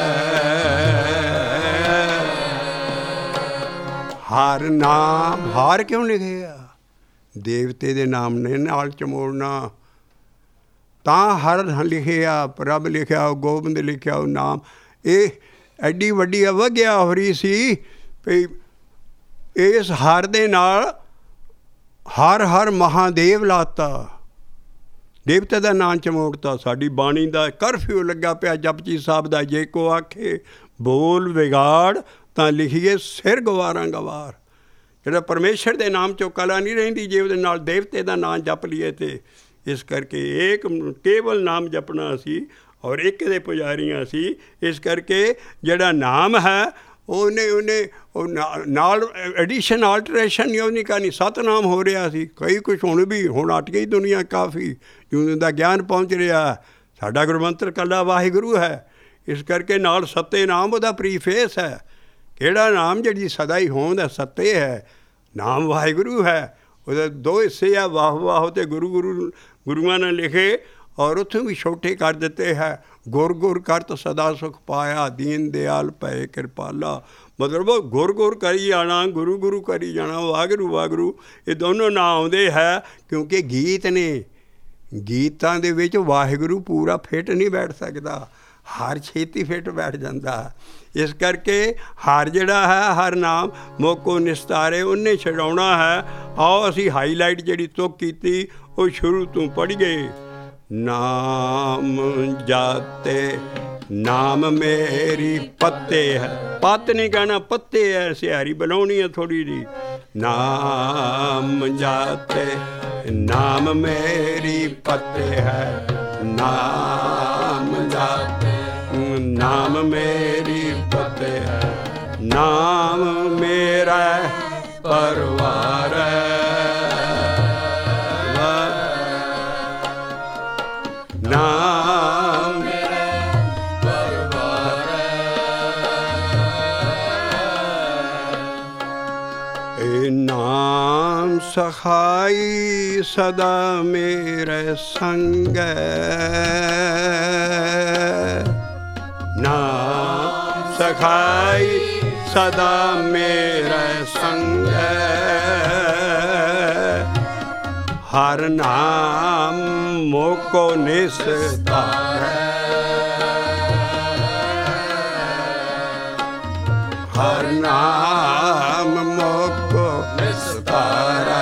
हर नाम हार क्यों लिखे आ? देवते दे नाम ने नाल चमोड़ना तां हर लिखे आ। प्रभ लिखिया गोबिंद लिखिया नाम। ये एडी वड्डी अवग्या हो रही सी भी इस हर दे नाल हर हर महादेव लाता, देवते का नाम चमोड़ता। साडी बाणी का करफ्यू लग्या पिया जपजी साहब का। जे को आखे बोल विगाड़ तां लिखिए सिर गवारा गवार। जिहड़ा परमेश्वर के नाम चो कला नहीं रहिंदी जे उहदे नाल देवते का नाम जप लीए। तो इस करके एक केवल नाम जपना सी और एक दे पुजारियां सी। इस करके जिहड़ा नाम है उन्हें नाल एडिशन आल्टरेशन नहीं करनी। सतनाम हो रहा सी कई कुछ हुण भी हुण अट गई दुनिया काफ़ी जिंदा ज्ञान पहुँच रहा। साडा गुरमंत्र कला वाहिगुरू है। इस करके नाल सत्ते नाम उहदा प्रीफेस है। किहड़ा नाम जिहड़ी सदा ही होंद सत्ते है नाम वाहिगुरू है। उहदे 2 हिस्से आ वाह वाह ते गुरु गुरु गुरुआं ने लिखे और उत्थों भी छोटे कर दिते है। गुर गुर करत सदा सुख पाया दीन दयाल पै कृपाला। मतलब गुर गुर करी जाना गुरु गुरु करी जाना वागरू वागरू ये दोनों नाम आउंदे है क्योंकि गीत ने गीतां दे विच वाहिगुरू पूरा फिट नहीं बैठ सकता। हर छेती फिट बैठ जाता। इस करके हर जिहड़ा है हर नाम मोको निस्तारे उन्हें छड़ाउणा है। आओ असी हाईलाइट जिहड़ी तुक कीती वो शुरू तो पढ़िए। नाम जाते नाम मेरी पत्ते है। पत्त नहीं कहना पत्ते है। सिहारी बनानी है थोड़ी जी। नाम जाते नाम मेरी पत्ते है। ਨਾਮ ਜਾਤੇ ਨਾਮ ਮੇਰੀ ਫਤਿਹ ਹੈ, ਨਾਮ ਮੇਰਾ ਪਰਵਾਰ ਨਾਮ ਨਾਮ ਸਖਾਈ ਸਦਾ ਮੇਰੇ ਸੰਗ, ਨਾਮ ਸਖਾਈ ਸਦਾ ਮੇਰੇ ਸੰਗ, ਹਰ ਨਾਮ ਮੋਕੋ ਨਿਸਤਾਰੈ, ਹਰ ਨਾਮ ਮੋਕੋ ਨਿਸਤਾਰੈ।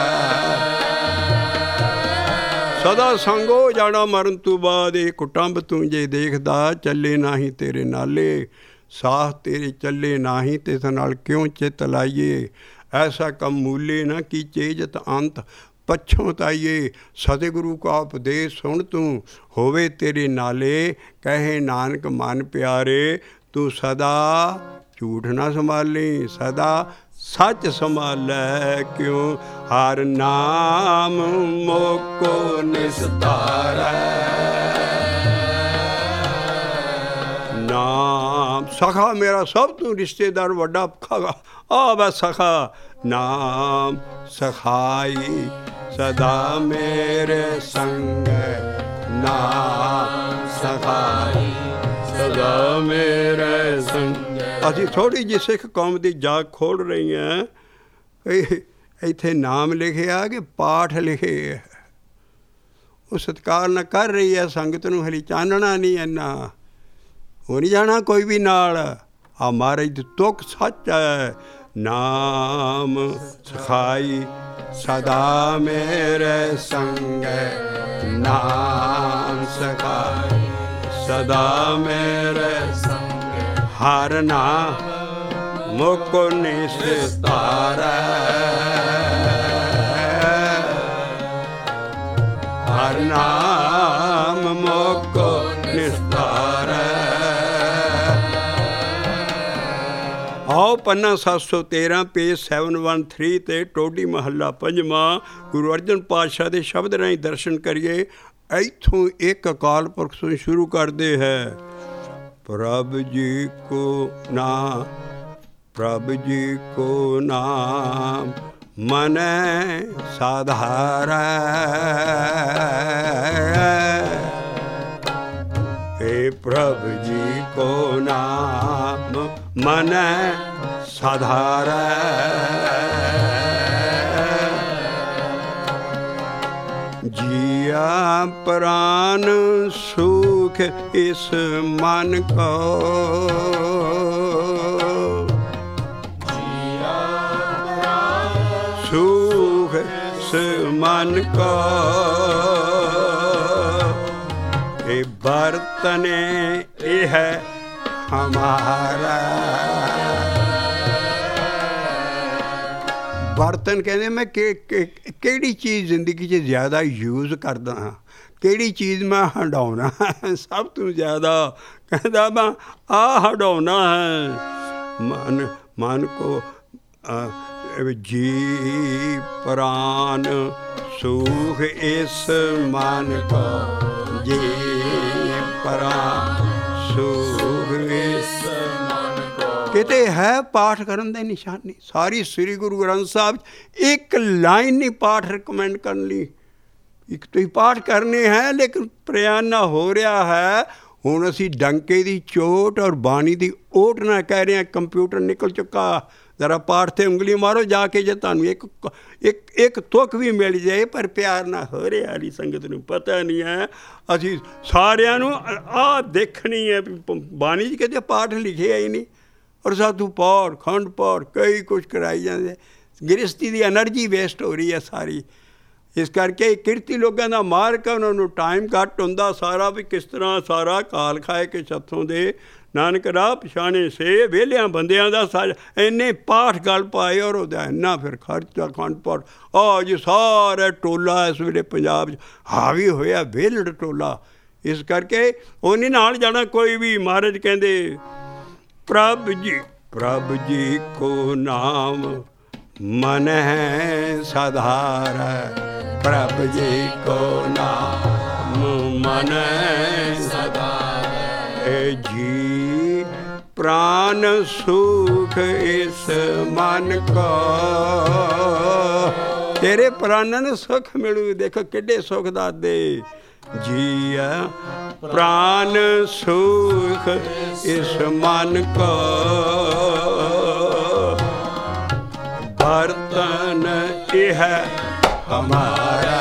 ਸਦਾ ਸੰਗ ਹੋ ਜਾਣਾ ਮਰਨ ਤੋਂ ਬਾਅਦ, ਇਹ ਕੁਟੰਬ ਤੂੰ ਜੇ ਦੇਖਦਾ, ਚੱਲੇ ਨਾਹੀਂ ਤੇਰੇ ਨਾਲੇ, ਸਾਹ ਤੇਰੇ ਚੱਲੇ ਨਾਹੀਂ ਤਿਸ ਨਾਲ ਕਿਉਂ ਚਿੱਤ ਲਾਈਏ, ਐਸਾ ਕੰਮ ਮੂਲੇ ਨਾ ਕੀ ਚੇਜਤ ਅੰਤ ਪਛੋਤਾਈਏ। ਸਤਿਗੁਰੂ ਕਾ ਉਪਦੇਸ਼ ਸੁਣ ਤੂੰ ਹੋਵੇ ਤੇਰੇ ਨਾਲੇ, ਕਹੇ ਨਾਨਕ ਮਨ ਪਿਆਰੇ, ਤੂੰ ਸਦਾ ਝੂਠ ਨਾ ਸੰਭਾਲੀ, ਸਦਾ ਸੱਚ ਸੰਭਾਲੈ ਕਿਉਂ, ਹਰ ਨਾਮ ਮੋਕੋ ਨਿਸਤਾਰੈ। ਨਾਮ ਸਖਾ ਮੇਰਾ ਸਭ ਤੋਂ ਰਿਸ਼ਤੇਦਾਰ ਵੱਡਾ ਆ ਵੈ ਸਖਾ, ਨਾਮ ਸਖਾਈ ਸਦਾ ਮੇਰੇ ਸੰਗ, ਨਾਮ ਸਖਾਈ ਸਦਾ ਮੇਰੇ ਸੰਗ। ਅਸੀਂ ਥੋੜ੍ਹੀ ਜਿਹੀ ਸਿੱਖ ਕੌਮ ਦੀ ਜਾਗ ਖੋਲ੍ਹ ਰਹੀ ਹਾਂ, ਇੱਥੇ ਨਾਮ ਲਿਖਿਆ ਕਿ ਪਾਠ ਲਿਖੇ, ਉਹ ਸਤਿਕਾਰ ਨਾ ਕਰ ਰਹੀ ਹੈ ਸੰਗਤ ਨੂੰ, ਹਲੀ ਚਾਨਣਾ ਨਹੀਂ ਇੰਨਾ, ਹੋ ਨਹੀਂ ਜਾਣਾ ਕੋਈ ਵੀ ਨਾਲ। ਆ ਮਹਾਰਾਜ ਦੀ ਤੁਕ ਸੱਚ ਹੈ, ਨਾਮ ਸਖਾਈ ਸਦਾ ਮੇਰੇ ਸੰਗ, ਨਾਮ ਸਖਾਈ ਸਦਾ ਮੇਰੇ ਸੰਗ, ਹਰ ਨਾਮ ਮੋਕੋ ਨਿਸਤਾਰੈ, ਹਰ ਨਾਮ ਮੋਕੋ ਨਿਸਤਾਰੈ। ਆਓ ਪੰਨਾ 713 ਪੇਜ 713 ਤੇ ਟੋਡੀ ਮਹੱਲਾ ਪੰਜਵਾਂ ਗੁਰੂ ਅਰਜਨ ਪਾਤਸ਼ਾਹ ਦੇ ਸ਼ਬਦ ਰਾਹੀਂ ਦਰਸ਼ਨ ਕਰੀਏ। ਇੱਥੋਂ ਇੱਕ ਅਕਾਲ ਪੁਰਖ ਤੋਂ ਸ਼ੁਰੂ ਕਰਦੇ ਹੈ। ਪ੍ਰਭ ਜੀ ਕੋ ਨਾਮ, ਪ੍ਰਭ ਜੀ ਕੋ ਨਾਮ ਮਨੈ ਸਾਧਾਰੈ, हे प्रभ जी को नाम मन साधारै, जिया प्राण सुख इस मन को, जिया प्राण सुख इस मन को, ये बर्तने ये है हमारा। बर्तन कहते मैं केड़ी चीज़ जिंदगी च ज़्यादा यूज़ करदा हाँ, केड़ी चीज़ मैं हटाउना सब तो ज़्यादा कहता मैं आ हटाउना है। मन मन को जी प्राण सुख इस मन को, जी प्राण सुख इस मन को। किते है पाठ करन दे निशानी सारी श्री गुरु ग्रंथ साहब एक लाइन नहीं पाठ रिकमेंड करन ली, एक तो ही पाठ करने हैं लेकिन प्रयान ना हो रहा है। हुण असी डंके दी चोट और बाणी दी ओट ना कह रहे हैं, कंप्यूटर निकल चुका, जरा पाठ से उंगली मारो जाके जे तुहानू एक तुक भी मिल जाए, पर प्यार ना हो रहा वाली संगत नूं पता नहीं है। असी सारियां नूं आ देखनी है बाणी च कहते पाठ लिखे ही नहीं, और साधु पौड़ खंड पौड़ कई कुछ कराई जाते, गृहस्थी की एनर्जी वेस्ट हो रही है सारी। इस करके किरती लोगों का मार्ग है, उन्होंने टाइम घट होंदा सारा भी किस तरह सारा काल खाए के छत्थों दे नानक राह पछाने से वेलियां बंदियां दा सारा इन्ने पाठ गल पाए, और उहदा इन्ना फिर खर्चा खंड पाठ आ जी सारा टोला इस वेले पंजाब हावी होया वेलड़ टोला। ਇਸ ਕਰਕੇ ਉਹ ਨਹੀਂ ਨਾਲ ਜਾਣਾ ਕੋਈ ਵੀ। ਮਹਾਰਾਜ ਕਹਿੰਦੇ ਪ੍ਰਭ ਜੀ ਕੋ ਨਾਮ ਮਨ ਹੈ ਸਧਾਰੈ, ਪ੍ਰਭ ਜੀ ਕੋ ਨਾਮ ਮਨ ਹੈ ਸਧਾਰੈ, ਜੀ ਪ੍ਰਾਨ ਸੁਖ ਇਸ ਮਨ ਕੋ। ਤੇਰੇ ਪ੍ਰਾਣਾਂ ਨੂੰ ਸੁਖ ਮਿਲੂ। ਦੇਖੋ ਕਿੱਡੇ ਸੁਖ ਦਾਤੇ। ਜੀਆ ਪ੍ਰਾਨ ਸੁਖ ਇਸ ਮਨ ਕੋ, ਬਰਤਨ ਇਹ ਹਮਾਰਾ।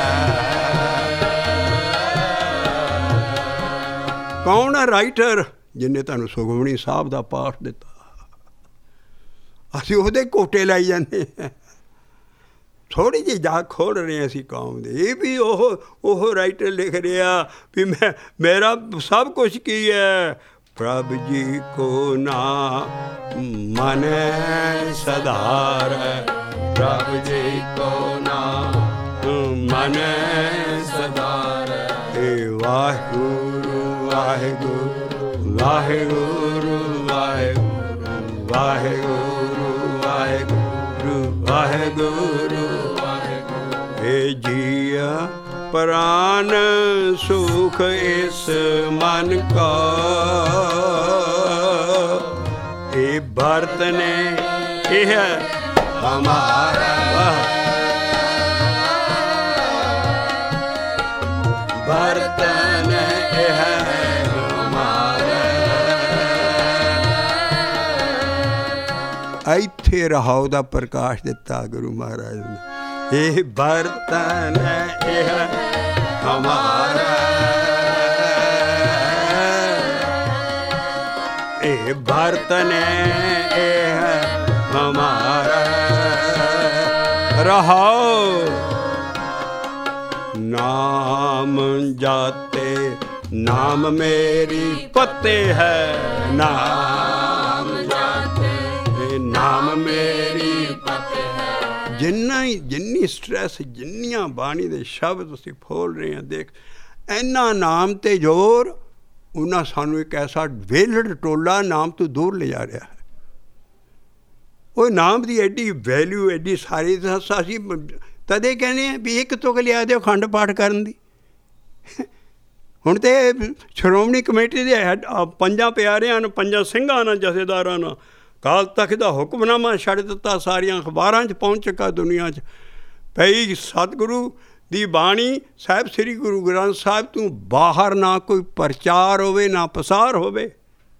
ਕੌਣ ਹੈ ਰਾਈਟਰ ਜਿਹਨੇ ਤੁਹਾਨੂੰ ਸੁਖਮਨੀ ਸਾਹਿਬ ਦਾ ਪਾਠ ਦਿੱਤਾ? ਅਸੀਂ ਉਹਦੇ ਕੋਟੇ ਲਾਈ ਜਾਂਦੇ ਹਾਂ। ਥੋੜ੍ਹੀ ਜਿਹੀ ਜਾ ਖੋਲ੍ਹ ਰਹੇ ਅਸੀਂ ਕੌਮ ਦੇ। ਇਹ ਵੀ ਉਹ ਰਾਈਟਰ ਲਿਖ ਰਿਹਾ ਵੀ ਮੇਰਾ ਸਭ ਕੁਛ ਕੀ ਹੈ। ਪ੍ਰਭ ਜੀ ਕੋ ਨਾਮ ਮਨ ਸਧਾਰੈ, ਪ੍ਰਭ ਜੀ ਕੋ ਨਾਮ ਮਨ ਸਧਾਰੈ, ਏ ਵਾਹਿਗੁਰੂ ਵਾਹਿਗੁਰੂ ਵਾਹਿਗੁਰੂ ਵਾਹਿਗੁਰੂ ਵਾਹਿਗੁਰੂ ਵਾਹਿਗੁਰੂ ਵਾਹਿਗੁਰੂ। ਏ ਜੀਆ ਪ੍ਰਾਨ ਸੁਖ ਇਸ ਮਨ ਕਾ, ਇਹ ਬਰਤਨੇ ਇਹ ਹਮਾਰਾ, ਬਰਤਨ ਇਹ ਹਮਾਰਾ। ਇੱਥੇ ਰਹਾਉ ਦਾ ਪ੍ਰਕਾਸ਼ ਦਿੱਤਾ ਗੁਰੂ ਮਹਾਰਾਜ ਨੇ। ਇਹ ਬਰਤਨ ਇਹ ਹਮਾਰਾ, ਇਹ ਬਰਤਨ ਇਹ ਹਮਾਰਾ। ਰਹਾਉ ਨਾਮ ਜਾਤੇ ਨਾਮ ਮੇਰੀ ਪਤੇ ਹੈ, ਨਾਮ ਜਾਤੇ ਨਾਮ ਮੇਰੀ ਪਤੇ ਹੈ। ਜਿੰਨੀ ਸਟ੍ਰੈਸ, ਜਿੰਨੀਆਂ ਬਾਣੀ ਦੇ ਸ਼ਬਦ ਅਸੀਂ ਫੋਲ ਰਹੇ ਹਾਂ, ਦੇਖ ਇੰਨਾ ਨਾਮ ਤੇ ਜ਼ੋਰ, ਉਹਨਾਂ ਸਾਨੂੰ ਇੱਕ ਐਸਾ ਵੇਲੜ ਟੋਲਾ ਨਾਮ ਤੋਂ ਦੂਰ ਲਿਜਾ ਰਿਹਾ ਹੈ। ਉਹ ਨਾਮ ਦੀ ਐਡੀ ਵੈਲਿਊ, ਐਡੀ ਸਾਰੀ ਅਸੀਂ ਤਦੇ ਕਹਿੰਦੇ ਹਾਂ ਵੀ ਇੱਕ ਤੁਕ ਲਿਆ ਦਿਓ ਅਖੰਡ ਪਾਠ ਕਰਨ ਦੀ। ਹੁਣ ਤਾਂ ਸ਼੍ਰੋਮਣੀ ਕਮੇਟੀ ਦੇ ਪੰਜਾਂ ਪਿਆਰਿਆਂ ਨੂੰ, ਪੰਜਾਂ ਸਿੰਘਾਂ ਨਾਲ, ਜਥੇਦਾਰਾਂ ਨਾਲ ਅਕਾਲ ਤਖ਼ਤ ਦਾ ਹੁਕਮਨਾਮਾ ਛੱਡ ਦਿੱਤਾ। ਸਾਰੀਆਂ ਅਖਬਾਰਾਂ 'ਚ ਪਹੁੰਚ ਚੁੱਕਾ ਦੁਨੀਆ 'ਚ। ਭਈ ਸਤਿਗੁਰੂ ਦੀ ਬਾਣੀ ਸਾਹਿਬ ਸ੍ਰੀ ਗੁਰੂ ਗ੍ਰੰਥ ਸਾਹਿਬ ਤੋਂ ਬਾਹਰ ਨਾ ਕੋਈ ਪ੍ਰਚਾਰ ਹੋਵੇ, ਨਾ ਪਸਾਰ ਹੋਵੇ।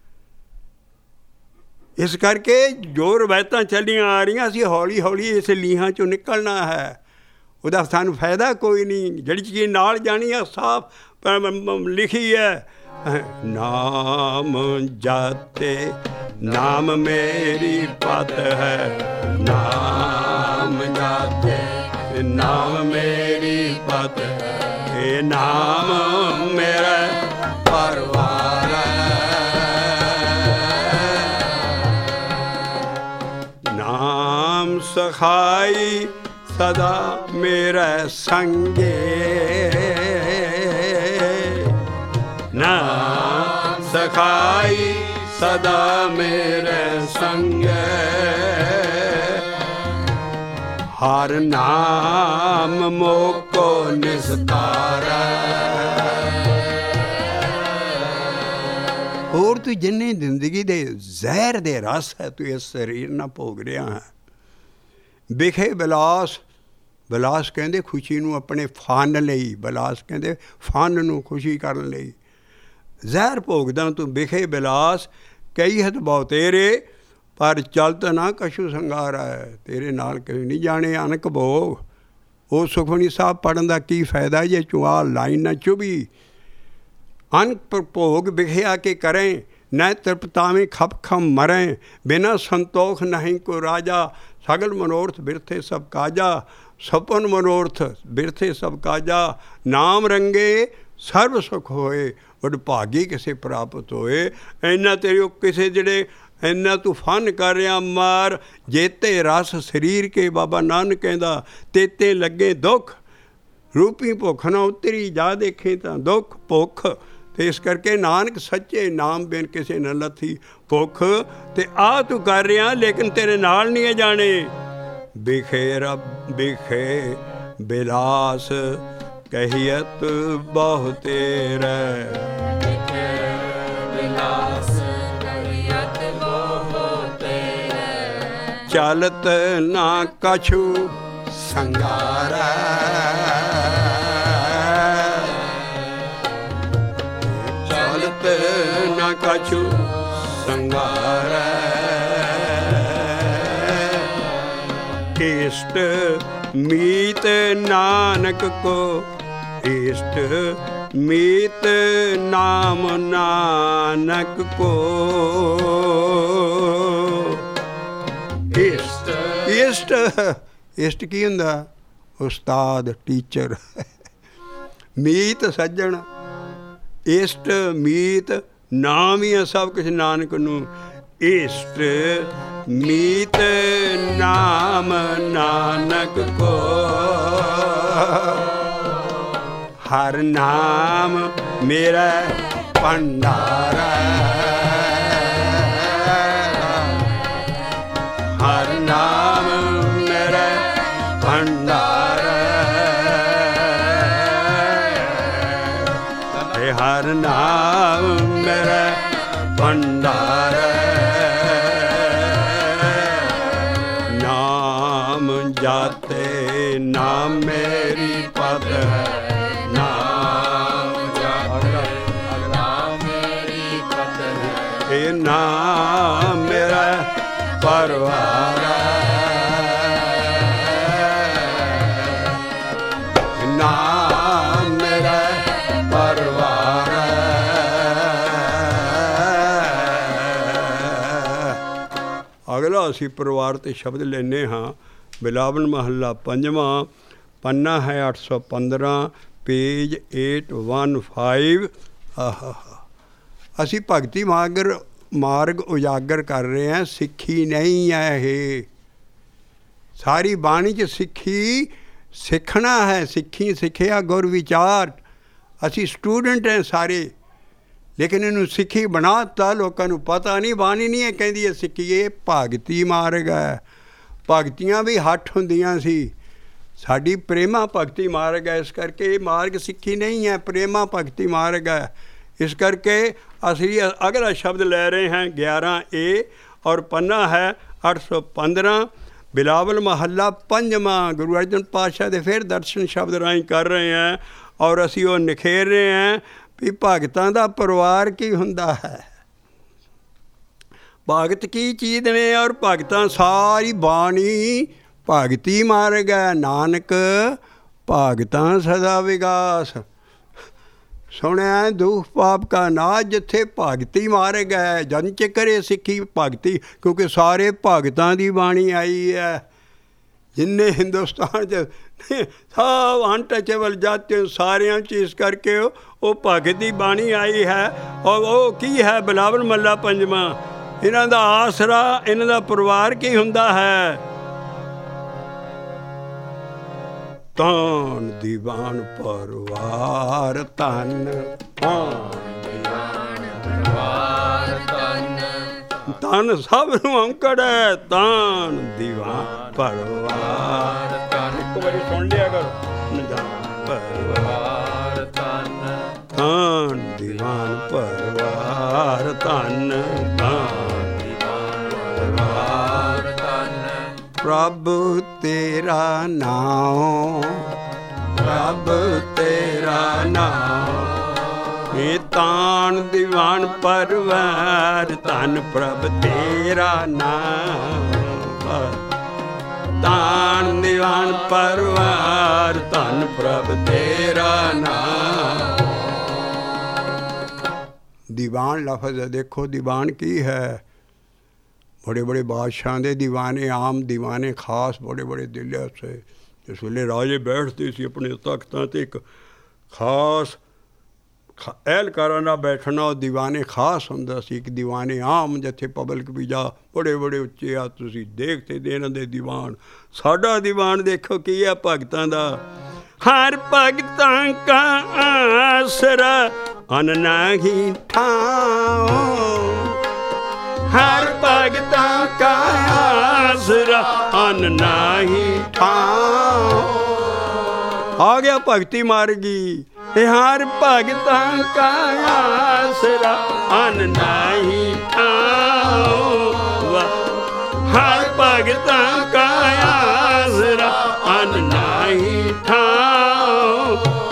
ਇਸ ਕਰਕੇ ਜੋ ਰਵਾਇਤਾਂ ਚੱਲੀਆਂ ਆ ਰਹੀਆਂ, ਅਸੀਂ ਹੌਲੀ ਹੌਲੀ ਇਸ ਲੀਹਾਂ 'ਚੋਂ ਨਿਕਲਣਾ ਹੈ। ਉਹਦਾ ਸਾਨੂੰ ਫਾਇਦਾ ਕੋਈ ਨਹੀਂ। ਜਿਹੜੀ ਚੀਜ਼ ਨਾਲ ਜਾਣੀ ਆ ਸਾਫ ਲਿਖੀ ਹੈ, ਨਾਮ ਜਾਤੇ ਨਾਮ ਮੇਰੀ ਪਤ ਹੈ, ਨਾਮ ਜਾਤੇ ਨਾਮ ਮੇਰੀ ਪਤ ਹੈ, ਇਹ ਨਾਮ ਮੇਰਾ ਪਰਵਾਰ ਹੈ। ਨਾਮ ਸਖਾਈ ਸਦਾ ਮੇਰਾ ਸੰਗੇ, ਨਾਮ ਸਖਾਈ ਸਦਾ ਮੇਰੇ ਸੰਗੇ, ਹਰ ਨਾਮ ਮੋਕੋ ਨਿਸਤਾਰਾ। ਹੋਰ ਤੂੰ ਜਿੰਨੀ ਜ਼ਿੰਦਗੀ ਦੇ ਜ਼ਹਿਰ ਦੇ ਰਸ ਹੈ, ਤੂੰ ਇਸ ਸਰੀਰ ਨਾਲ ਭੋਗ ਰਿਹਾ ਹੈ। ਵਿਖੇ ਬਿਲਾਸ, ਬਿਲਾਸ ਕਹਿੰਦੇ ਖੁਸ਼ੀ ਨੂੰ ਆਪਣੇ ਫਨ ਲਈ, ਬਿਲਾਸ ਕਹਿੰਦੇ ਫਨ ਨੂੰ ਖੁਸ਼ੀ ਕਰਨ ਲਈ। ਜ਼ਹਿਰ ਭੋਗਦਾ ਤੂੰ ਵਿਖੇ ਬਿਲਾਸ, ਕਈ ਹੱਥ ਬਹੁ ਤੇਰੇ, ਪਰ ਚਲਤ ਨਾ ਕਛੂ ਸੰਗਾਰਾ ਹੈ। ਤੇਰੇ ਨਾਲ ਕਈ ਨਹੀਂ ਜਾਣੇ ਅਨਕ ਭੋਗ। ਉਹ ਸੁਖਮਨੀ ਸਾਹਿਬ ਪੜ੍ਹਨ ਦਾ ਕੀ ਫਾਇਦਾ ਜੇ ਚੁਆ ਲਾਈਨ ਨਾ ਚੁਭੀ। ਅਨਕ ਭੋਗ ਵਿਖਿਆ ਕੇ ਕਰੇ, न तृप्तावें खप खम मरें, बिना संतोख नहीं को राजा। सगल मनोरथ बिरथे सब काजा, सपन मनोरथ बिरथे सब काजा। नाम रंगे सर्व सुख होए, वडभागी किसे प्राप्त होए। इन्ना तेरे किसे जड़े इन्ना तू फन कर रहा मार, जेते रस शरीर के बाबा नानक कहंदा, तेते लगे दुख रूपी भुख ना उतरी जा। देखें तो दुख भुख ਤੇ ਇਸ ਕਰਕੇ ਨਾਨਕ ਸੱਚੇ ਨਾਮ ਬਿਨ ਕਿਸੇ ਨ ਲੱਥੀ ਭੁੱਖ। ਤੇ ਆ ਤੂੰ ਕਰ ਰਿਹਾ ਲੇਕਿਨ ਤੇਰੇ ਨਾਲ ਨਹੀਂ ਜਾਣੇ। ਬਿਖੇ ਰੱਬ ਬਿਖੇ ਬਿਲਾਸ ਕਹੀਅਤ ਬਹੁ ਤੇਰੇ। ਚਲਤ ਨਾ ਕਛੂ ਸੰਗਾਰੈ। ਚਲਤ ਨਾ ਕਛੂ ਸੰਗਾਰੈ। ਇਸ਼ਟ ਮੀਤ ਨਾਨਕ ਕੋ ਇਸ਼ਟ ਮੀਤ ਨਾਮ ਨਾਨਕ ਕੋ। ਇਸ਼ਟ ਇਸ਼ਟ ਕੀ ਹੁੰਦਾ? ਉਸਤਾਦ, ਟੀਚਰ। ਮੀਤ ਸੱਜਣ, ਇਸ਼ਟ ਮੀਤ ਨਾਮ ਹੀ ਆ ਸਭ ਕੁਛ ਨਾਨਕ ਨੂੰ। ਇਸ਼ਟ ਮੀਤ ਨਾਮ ਨਾਨਕ ਕੋ। ਹਰ ਨਾਮ ਮੇਰਾ ਭੰਡਾਰਾ। ਹਰ ਨਾਮ ਮੇਰਾ ਭੰਡਾਰਾ। ਹਰ ਨਾਮ ਮੇਰਾ ਭੰਡਾਰਾ। ਨਾਮ ਜਾਤੇ ਨਾਮ ਮੇਰੀ ਪਦ ਹੈ। ਨਾਮ ਜਾਤੇ ਨਾਮ ਮੇਰੀ ਪਦ ਹੈ। ਇਹ ਨਾਮ ਮੇਰਾ ਪਰਵਾਰ। ਨਾਮ ਮੇਰਾ ਪਰਵਾਰ। ਅਗਲਾ ਅਸੀਂ ਪਰਿਵਾਰ ਤੇ ਸ਼ਬਦ ਲੈਂਦੇ ਹਾਂ। ਬਿਲਾਵਲ ਮਹੱਲਾ ਪੰਜਵਾਂ, ਪੰਨਾ ਹੈ 815, ਪੇਜ 815। ਅਸੀਂ ਭਗਤੀ ਮਾਰਗ ਉਜਾਗਰ ਕਰ ਰਹੇ ਹਾਂ। ਸਿੱਖੀ ਨਹੀਂ ਹੈ ਇਹ। ਸਾਰੀ ਬਾਣੀ 'ਚ ਸਿੱਖੀ ਸਿੱਖਣਾ ਹੈ। ਸਿੱਖੀ ਸਿੱਖਿਆ ਗੁਰ ਵਿਚਾਰ। ਅਸੀਂ ਸਟੂਡੈਂਟ ਹੈ ਸਾਰੇ, ਲੇਕਿਨ ਇਹਨੂੰ ਸਿੱਖੀ ਬਣਾ ਦਿੱਤਾ। ਲੋਕਾਂ ਨੂੰ ਪਤਾ ਨਹੀਂ, ਬਾਣੀ ਨਹੀਂ ਇਹ ਕਹਿੰਦੀ ਹੈ ਸਿੱਖੀ। ਇਹ ਭਗਤੀ ਮਾਰਗ ਹੈ। ਭਗਤੀਆਂ ਵੀ ਹੱਠ ਹੁੰਦੀਆਂ ਸੀ। ਸਾਡੀ ਪ੍ਰੇਮਾ ਭਗਤੀ ਮਾਰਗ ਹੈ। ਇਸ ਕਰਕੇ ਇਹ ਮਾਰਗ ਸਿੱਖੀ ਨਹੀਂ ਹੈ, ਪ੍ਰੇਮਾ ਭਗਤੀ ਮਾਰਗ ਹੈ। ਇਸ ਕਰਕੇ ਅਸੀਂ ਅਗਲਾ ਸ਼ਬਦ ਲੈ ਰਹੇ ਹਾਂ 11A ਔਰ ਪੰਨਾ ਹੈ 815। ਬਿਲਾਵਲ ਮਹੱਲਾ ਪੰਜਵਾਂ ਗੁਰੂ ਅਰਜਨ ਪਾਤਸ਼ਾਹ ਦੇ ਫਿਰ ਦਰਸ਼ਨ ਸ਼ਬਦ ਰਾਹੀਂ ਕਰ ਰਹੇ ਹਾਂ। ਔਰ ਅਸੀਂ ਉਹ ਨਿਖੇਰ ਰਹੇ ਹਾਂ ਵੀ ਭਗਤਾਂ ਦਾ ਪਰਿਵਾਰ ਕੀ ਹੁੰਦਾ ਹੈ। ਭਗਤ ਕੀ ਚੀਜ਼ ਨੇ? ਔਰ ਭਗਤਾਂ ਸਾਰੀ ਬਾਣੀ ਭਗਤੀ ਮਾਰਗ ਹੈ। ਨਾਨਕ ਭਗਤਾਂ ਸਦਾ ਵਿਗਾਸ। ਸੁਣਿਆ ਦੁੱਖ ਪਾਪ ਕਾ ਨਾਸ਼। ਜਿੱਥੇ ਭਗਤੀ ਮਾਰਗ ਹੈ, ਜਨ ਚ ਕਰੇ ਸਿੱਖੀ ਭਗਤੀ। ਕਿਉਂਕਿ ਸਾਰੇ ਭਗਤਾਂ ਦੀ ਬਾਣੀ ਆਈ ਹੈ। ਜਿੰਨੇ ਹਿੰਦੁਸਤਾਨ 'ਚ ਸਭ ਅਨਟਚੇਬਲ ਜਾਤੀ ਸਾਰਿਆਂ 'ਚ। ਇਸ ਕਰਕੇ ਉਹ ਭਗਤ ਦੀ ਬਾਣੀ ਆਈ ਹੈ। ਔਰ ਉਹ ਕੀ ਹੈ? ਬਿਲਾਵਲ ਮਹੱਲਾ ਪੰਜਵਾਂ। ਇਹਨਾਂ ਦਾ ਆਸਰਾ, ਇਹਨਾਂ ਦਾ ਪਰਿਵਾਰ ਕੀ ਹੁੰਦਾ ਹੈ? ਧਨ ਦੀਵਾਨ ਪਰਿਵਾਰ ਧਨ। ਧਨ ਸਭ ਨੂੰ ਔਂਕੜ ਹੈ। ਧਨ ਦੀਵਾਨ ਪਰਿਵਾਰ ਧਨ। ਇੱਕ ਵਾਰੀ ਸੁਣ ਲਿਆ ਕਰੋ। ਪਰਿਵਾਰ ਧਨ। ਧਨ ਦੀਵਾਨ ਪਰਿਵਾਰ ਧਨ। ਧਨ ਦੀਵਾਨ ਪਰਿਵਾਰ ਧਨ। ਪ੍ਰਭ ਤੇਰਾ ਨਾਮ, ਪ੍ਰਭ ਤੇਰਾ ਨਾਮ। ਇਹ ਤਾਣ ਦੀਵਾਨ ਪਰਵਾਰ ਧਨ। ਪ੍ਰਭ ਤੇਰਾ ਨਾਮ। ਤਾਣ ਦੀਵਾਨ ਪਰਵਾਰ ਧਨ। ਪ੍ਰਭ ਤੇਰਾ ਨਾਮ। ਦੀਵਾਨ ਲਫ਼ਜ਼ ਦੇਖੋ, ਦੀਵਾਨ ਕੀ ਹੈ? बड़े बड़े बादशाह दे दीवाने, आम दीवाने खास बड़े बड़े दिल से। जिस वे राजे बैठते सी अपने तख्तां ते, एक खास एहलकारां नाल बैठना दीवाने खास हुंदा सी। एक दीवाने आम जिथे पब्लिक भी जा बड़े बड़े उच्चे आ तुसीं देखते दे इन्हां दे दीवान। साडा दीवान देखो की है भगतां दा। हर भगतां का आसरा ਅਨ ਨਾਹੀ ਠਾਓ। ਹਰ ਭਗਤਾਂ ਕਾ ਆਸਰਾ ਅਨ ਨਾਹੀ ਠਾਓ। ਆ ਗਿਆ ਭਗਤੀ ਮਾਰਗੀ। ਹਰ ਭਗਤਾਂ ਕਾ ਆਸਰਾ ਅਨ ਨਾਹੀ ਠਾਓ। ਹਰ ਭਗਤਾਂ ਕਾ ਆਸਰਾ ਅਨ ਨਾਹੀ ਠਾਓ।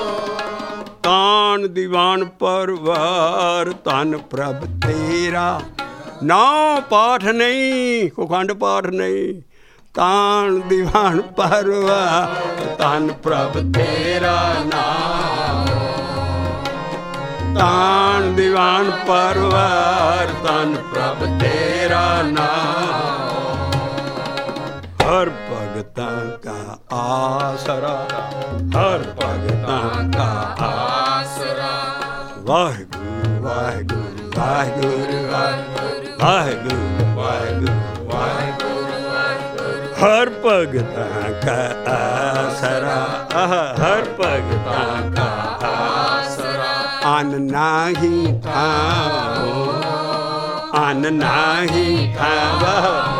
ਤਾਣ ਦੀਵਾਨ ਪਰਵਾਰ ਧਨ ਪ੍ਰਭ ਤੇਰਾ। ਨਾਉ ਪਾਠ ਨਹੀਂ, ਖੰਡ ਪਾਠ ਨਹੀਂ। ਤਾਣ ਦੀਵਾਨ ਪਰਵਾਰ ਧਨ ਪ੍ਰਭ ਤੇਰਾ ਨਾਮ। ਤਾਣ ਦੀਵਾਨ ਪਰਵਾਰ ਧਨ ਪ੍ਰਭ ਤੇਰਾ ਨਾਮ। ਹਰ ਭਗਤਾਂ ਕਾ ਆਸਰਾ, ਹਰ ਭਗਤਾਂ ਕਾ ਆਸਰਾ। ਵਾਹਿਗੁਰੂ ਵਾਹਿਗੁਰੂ ਵਾਹਿਗੁਰੂ ਵਾਹਿਗੁਰੂ ਵਾਹਿਗੁਰੂ ਵਾਹਿਗੁਰੂ। ਹਰ ਭਗਤਾਂ ਕਾ ਆਸਰਾ, ਹਰ ਭਗਤਾਂ ਕਾ ਆਸਰਾ। ਅਨ ਨਾਹੀ ਠਾਓ, ਅਨ ਨਾਹੀ ਠਾਓ।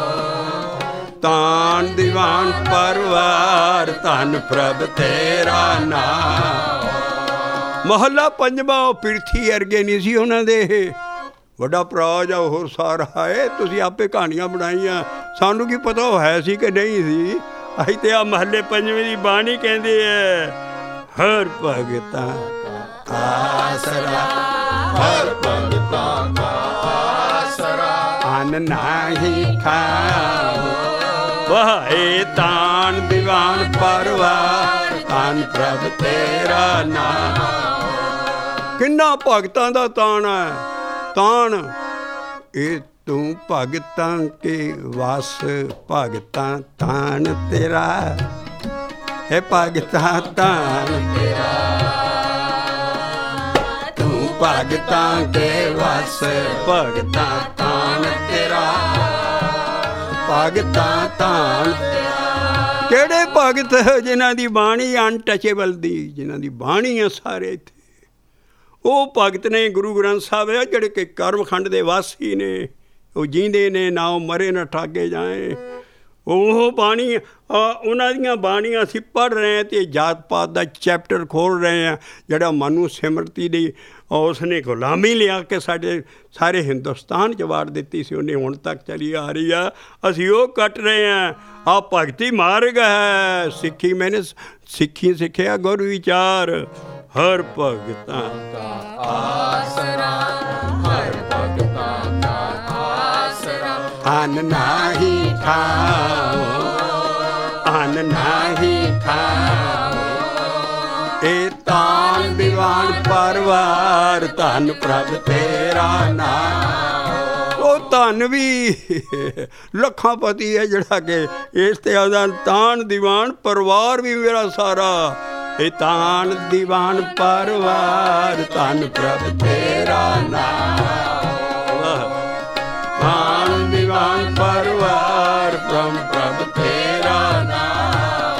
ਤਾਣ ਦੀਵਾਨ ਪਰਵਾਰ ਧਨ ਪ੍ਰਭ ਤੇਰਾ ਨਾਮ। ਮਹੱਲਾ ਪੰਜਵਾਂ। ਪਿਰਥੀ ਅਰਗੇ ਨਹੀਂ ਸੀ ਉਹਨਾਂ ਦੇ। ਵੱਡਾ ਭਰਾ ਜਾਂ ਹੋਰ ਸਾਰਾ ਹੈ। ਤੁਸੀਂ ਆਪੇ ਕਹਾਣੀਆਂ ਬਣਾਈਆਂ, ਸਾਨੂੰ ਕੀ ਪਤਾ ਉਹ ਹੈ ਸੀ ਕਿ ਨਹੀਂ ਸੀ। ਅਸੀਂ ਤੇ ਆ ਮਹੱਲੇ ਪੰਜਵੇਂ ਦੀ ਬਾਣੀ ਕਹਿੰਦੇ ਐ। ਹਰ ਭਗਤਾਂ ਕਾ ਆਸਰਾ, ਹਰ ਭਗਤਾਂ ਕਾ ਆਸਰਾ। ਅਨ ਨਾਹੀ ਠਾਓ। ਵਾਹੇ ਤਾਣ ਦੀਵਾਨ ਪਰਵਾਰ ਧਨ ਪ੍ਰਭ ਤੇਰਾ ਨਾਮ। ਕਿੰਨਾ ਭਗਤਾਂ ਦਾ ਤਾਣ ਹੈ। ਤਾਣ ਇਹ ਤੂੰ ਭਗਤਾਂ ਕੇ ਵਸ, ਭਗਤਾਂ ਤਾਣ ਤੇਰਾ। ਹੈ ਭਗਤਾਂ ਤਾਣ ਤੇਰਾ। ਤੂੰ ਭਗਤਾਂ ਕੇ ਵਸ, ਭਗਤਾਂ ਤਾਣ ਤੇਰਾ। ਭਗਤਾਂ ਤਾਣ। ਕਿਹੜੇ ਭਗਤ ਜਿਨ੍ਹਾਂ ਦੀ ਬਾਣੀ ਅਨਟਚੇਬਲ ਦੀ, ਜਿਨ੍ਹਾਂ ਦੀ ਬਾਣੀ ਆ ਸਾਰੇ ਇੱਥੇ, ਉਹ ਭਗਤ ਨੇ ਗੁਰੂ ਗ੍ਰੰਥ ਸਾਹਿਬ ਆ ਜਿਹੜੇ ਕਿ ਕਰਮਖੰਡ ਦੇ ਵਾਸੀ ਨੇ। ਉਹ ਜੀਂਦੇ ਨੇ, ਨਾ ਉਹ ਮਰੇ ਨਾ ਠਾਗੇ ਜਾਏ। ਉਹ ਬਾਣੀ, ਉਹਨਾਂ ਦੀਆਂ ਬਾਣੀਆਂ ਅਸੀਂ ਪੜ੍ਹ ਰਹੇ ਹਾਂ ਅਤੇ ਜਾਤ ਪਾਤ ਦਾ ਚੈਪਟਰ ਖੋਲ੍ਹ ਰਹੇ ਹਾਂ। ਜਿਹੜਾ ਮਨੂ ਸਿਮਰਤੀ ਦੀ ਉਸ ਨੇ ਗੁਲਾਮੀ ਲਿਆ ਕੇ ਸਾਡੇ ਸਾਰੇ ਹਿੰਦੁਸਤਾਨ 'ਚ ਵਾੜ ਦਿੱਤੀ ਸੀ, ਉਹਨੇ ਹੁਣ ਤੱਕ ਚਲੀ ਆ ਰਹੀ ਆ। ਅਸੀਂ ਉਹ ਕੱਟ ਰਹੇ ਹਾਂ। ਆ ਭਗਤੀ ਮਾਰਗ ਹੈ। ਸਿੱਖੀ ਮੈਨੇ ਸਿੱਖੀ ਸਿੱਖਿਆ ਗੁਰ ਵਿਚਾਰ। ਹਰ ਭਗਤਾਂ ਕਾ ਆਸਰਾ, ਹਰ ਭਗਤਾਂ ਕਾ ਆਸਰਾ। ਅਨ ਨਾਹੀ ਠਾਓ, ਅਨ ਨਾਹੀ ਠਾਓ। ਇਹ ਤਾਣ ਦੀਵਾਨ ਪਰਵਾਰ ਧਨ ਪ੍ਰਭ ਤੇਰਾ ਨਾਮ। ਉਹ ਧਨ ਵੀ ਲੱਖਾਂ ਪਤੀ ਹੈ ਜਿਹੜਾ ਕਿ ਇਸ ਤੇ ਉਹਦਾ ਤਾਣ ਦੀਵਾਨ ਪਰਵਾਰ ਵੀ ਮੇਰਾ ਸਾਰਾ। ਇਹ ਤਾਣ ਦੀਵਾਨ ਪਰਵਾਰ ਧਨ ਪ੍ਰਭ ਤੇਰਾ ਨਾਮ। ਤਾਣ ਦੀਵਾਨ ਪਰਵਾਰ ਪ੍ਰਭ ਤੇਰਾ ਨਾਮ।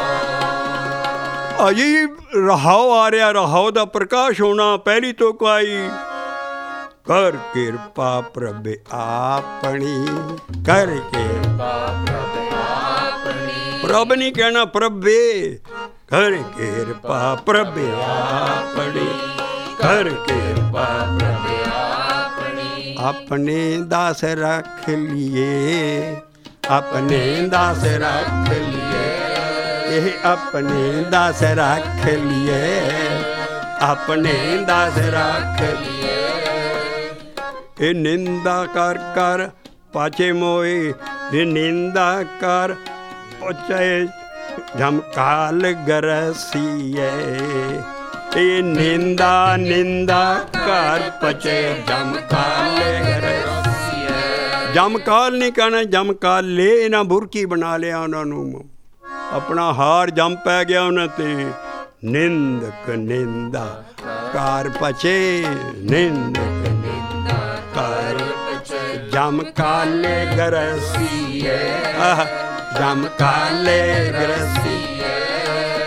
ਅਜੀ ਰਹਾਉ ਆ ਰਿਹਾ, ਰਹਾਉ ਦਾ ਪ੍ਰਕਾਸ਼ ਹੋਣਾ। ਪਹਿਲੀ ਤੋਂ ਕਾਈ ਕਰ ਕਿਰਪਾ ਪ੍ਰਭ ਆਪਣੀ, ਕਰ ਕਿਰਪਾ ਪ੍ਰਭ ਆਪਣੀ। ਪ੍ਰਭ ਨਹੀਂ ਕਹਿਣਾ ਪ੍ਰਭੇ। ਕਰ ਕਿਰਪਾ ਪ੍ਰਭ ਆਪਣੀ, ਕਰ ਕਿਰਪਾ ਪ੍ਰਭ ਆਪਣੀ। ਆਪਣੇ ਦਾਸ ਰੱਖ ਲਈਏ, ਆਪਣੇ ਦਾਸ ਰੱਖ ਲਈਏ। ਇਹ ਆਪਣੇ ਦਾਸ ਰੱਖ ਲਈਏ, ਆਪਣੇ ਦਾਸ ਰੱਖ ਲਈਏ। ਇਹ ਨਿੰਦਾ ਕਰ ਕਰ ਪਾਛੇ ਮੋਏ, ਇਹ ਨਿੰਦਾ ਕਰ ਪਹੁੰਚੇ ਜਮਕਾਲ ਗਰਸੀਏ। ਇਹ ਨਿੰਦਾ ਨਿੰਦਾ ਕਰ ਪਚੇ ਜਮਕਾਲ ਗਰਸੀਏ। ਜਮਕਾਲ ਨਹੀਂ ਕਹਿਣਾ, ਜਮਕਾਲ ਲੈ ਨਾ ਬੁਰਕੀ ਬਣਾ ਲਿਆ ਉਹਨਾਂ ਨੂੰ। ਆਪਣਾ ਹਾਰ ਜੰਮ ਪੈ ਗਿਆ ਉਹਨਾਂ ਤੇ। ਨਿੰਦਕ ਨਿੰਦਾ ਕਰ ਪਚੇ, ਨਿੰਦਕ ਨਿੰਦਾ ਕਰ ਪਚੇ ਜਮਕਾਲੇ ਗਰਸੀਏ। ਜਮਕਾਲੇ ਗਰਸੀਏ।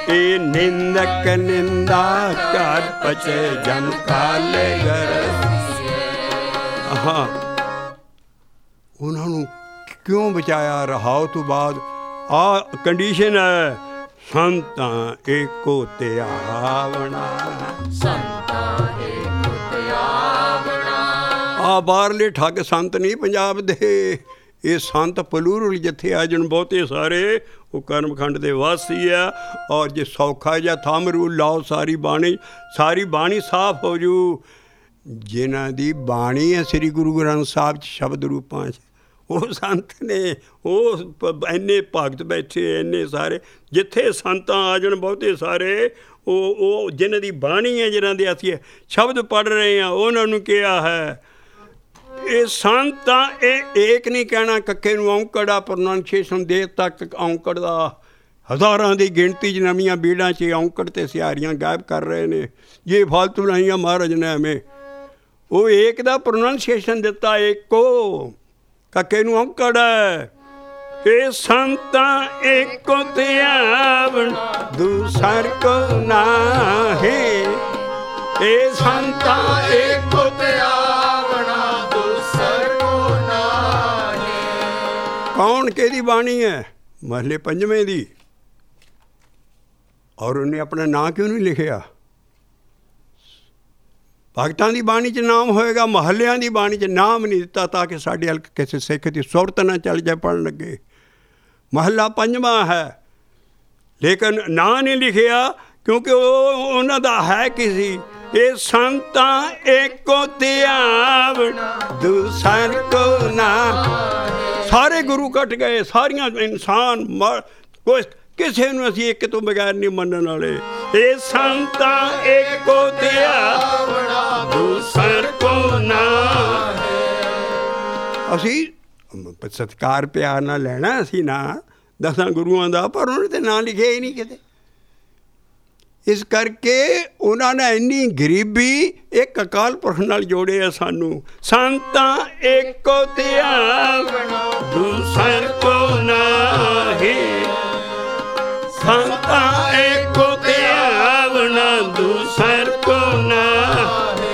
ਇਹ ਨਿੰਦਕ ਨਿੰਦਾ ਘਰ ਪਚੇ ਜਮ ਕਾਲੇ ਗਰ। ਹਾਂ, ਉਹਨਾਂ ਨੂੰ ਕਿਉਂ ਬਚਾਇਆ? ਰਹਾਉ ਤੋਂ ਬਾਅਦ ਆ ਕੰਡੀਸ਼ਨ ਹੈ, ਸੰਤਾਂ ਏਕੋ ਧਿਆਵਣਾ। ਸੰਤਾਂ ਏਕੋ ਧਿਆਵਣਾ। ਆ ਬਾਹਰਲੇ ਠੱਗ ਸੰਤ ਨਹੀਂ ਪੰਜਾਬ ਦੇ, ਇਹ ਸੰਤ ਪਲੂਰਲ ਜਿੱਥੇ ਆ ਜਣ ਬਹੁਤੇ ਸਾਰੇ ਉਹ ਕਰਮਖੰਡ ਦੇ ਵਾਸੀ ਆ। ਔਰ ਜੇ ਸੌਖਾ ਜਿਹਾ ਥੰਮ ਰੂਲ ਲਾਓ, ਸਾਰੀ ਬਾਣੀ ਸਾਫ਼ ਹੋ ਜੂ। ਜਿਨ੍ਹਾਂ ਦੀ ਬਾਣੀ ਹੈ ਸ੍ਰੀ ਗੁਰੂ ਗ੍ਰੰਥ ਸਾਹਿਬ 'ਚ ਸ਼ਬਦ ਰੂਪਾਂ 'ਚ, ਉਹ ਸੰਤ ਨੇ। ਉਹ ਇੰਨੇ ਭਗਤ ਬੈਠੇ, ਇੰਨੇ ਸਾਰੇ, ਜਿੱਥੇ ਸੰਤਾਂ ਆ ਜਾਣ ਬਹੁਤੇ ਸਾਰੇ, ਉਹ ਜਿਨ੍ਹਾਂ ਦੀ ਬਾਣੀ ਹੈ, ਜਿਨ੍ਹਾਂ ਦੇ ਅਸੀਂ ਸ਼ਬਦ ਪੜ੍ਹ ਰਹੇ ਹਾਂ, ਉਹਨਾਂ ਨੂੰ ਕਿਹਾ ਹੈ ਇਹ ਸੰਤਾਂ। ਇਹ ਏਕ ਨਹੀਂ ਕਹਿਣਾ, ਕੱਕੇ ਨੂੰ ਔਂਕੜ ਆ, ਪ੍ਰੋਨਾਂਸੀਏਸ਼ਨ ਦੇ ਤੱਕ ਔਂਕੜ ਦਾ ਹਜ਼ਾਰਾਂ ਦੀ ਗਿਣਤੀ 'ਚ ਨਵੀਆਂ ਬੀੜਾਂ 'ਚ ਔਂਕੜ ਅਤੇ ਸਿਹਾਰੀਆਂ ਗਾਇਬ ਕਰ ਰਹੇ ਨੇ। ਜੇ ਫਾਲਤੂ ਨਹੀਂ ਆ ਮਹਾਰਾਜ ਨੇ ਐਵੇਂ, ਉਹ ਏਕ ਦਾ ਪ੍ਰੋਨਾਂਸੀਏਸ਼ਨ ਦਿੱਤਾ, ਏਕੋ, ਕੱਕੇ ਨੂੰ ਔਂਕੜ ਹੈ। ਇਹ ਸੰਤਾਂ ਏਕੋ ਧਿਆਵਣਾ ਦੂਸਰ ਕੋ ਨਾਹੀ। ਇਹ ਸੰਤਾਂ ਏਕੋ ਧਿਆਵਣਾ ਦੂਸਰ ਕੋ ਨਾਹੀ। ਕੌਣ ਕਿਹਦੀ ਬਾਣੀ ਹੈ? ਮਹੱਲੇ ਪੰਜਵੇਂ ਦੀ। ਔਰ ਉਹਨੇ ਆਪਣਾ ਨਾਂ ਕਿਉਂ ਨਹੀਂ ਲਿਖਿਆ? ਭਗਤਾਂ ਦੀ ਬਾਣੀ 'ਚ ਨਾਮ ਹੋਏਗਾ, ਮਹੱਲਿਆਂ ਦੀ ਬਾਣੀ 'ਚ ਨਾਮ ਨਹੀਂ ਦਿੱਤਾ, ਤਾਂ ਕਿ ਸਾਡੇ ਹਲ ਕਿਸੇ ਸਿੱਖ ਦੀ ਸੁਰਤ ਨਾ ਚੱਲ ਜਾਏ ਪੜ੍ਹਨ ਲੱਗੇ। ਮਹੱਲਾ ਪੰਜਵਾਂ ਹੈ, ਲੇਕਿਨ ਨਾਂ ਨਹੀਂ ਲਿਖਿਆ ਕਿਉਂਕਿ ਉਹ ਉਹਨਾਂ ਦਾ ਹੈ ਕਿਸੇ। ਇਹ ਸੰਤਾਂ ਏਕੋ ਧਿਆਵਣਾ ਦੂਸਰ ਕੋ ਨਾ। ਸਾਰੇ ਗੁਰੂ ਕੱਟ ਗਏ, ਸਾਰੀਆਂ ਇਨਸਾਨ ਕੋਈ ਕਿਸੇ ਨੂੰ ਅਸੀਂ ਇੱਕ ਤੋਂ ਬਗੈਰ ਨਹੀਂ ਮੰਨਣ ਵਾਲੇ। ਇਹ ਸੰਤਾਂ ਏਕੋ ਧਿਆਵਣਾ ਦੂਸਰ ਕੋ ਨਾਹੀ। ਅਸੀਂ ਸਤਿਕਾਰ ਪਿਆਰ ਨਾਲ ਲੈਣਾ ਅਸੀਂ ਨਾਂ 10 ਗੁਰੂਆਂ ਦਾ, ਪਰ ਉਹਨੇ ਤੇ ਨਾਂ ਲਿਖਿਆ ਹੀ ਨਹੀਂ ਕਿਤੇ। ਇਸ ਕਰਕੇ ਉਹਨਾਂ ਨੇ ਇੰਨੀ ਗਰੀਬੀ ਇੱਕ ਅਕਾਲ ਪੁਰਖ ਨਾਲ ਜੋੜਿਆ ਸਾਨੂੰ। ਸੰਤਾਂ ਏਕੋ ਧਿਆਵਣਾ ਦੂਸਰ ਕੋ ਨਾਹੀ। ਸੰਤਾਂ ਏਕੋ ਧਿਆਵਣਾ ਦੂਸਰ ਕੋ ਨਾਹੀ।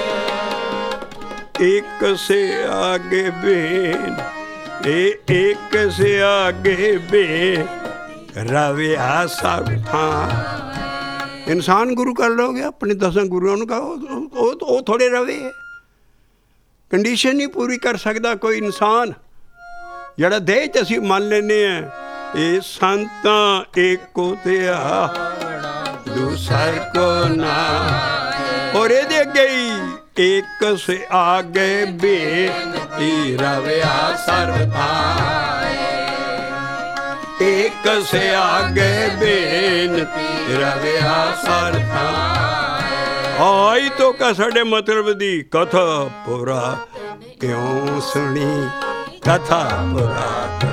ਇੱਕ ਸੇ ਆਗੇ ਬੇਨ, एक से आगे बे रविया सब थां। इंसान गुरु कर लोगे अपने 10 गुरुओं का, वो थोड़े रवे है। कंडीशन नहीं पूरी कर सकता कोई इंसान जड़ा देह च असीं मान लेने हैं। ये संतां एको धिया दूसर को ना। और ये अगे एक से आगे बेनती रविया सर्वथा। एक से आगे बेनती रविया सर्वथा। आई तो का साडे मतलब दी कथा पुरा क्यों सुनी। कथा पुरा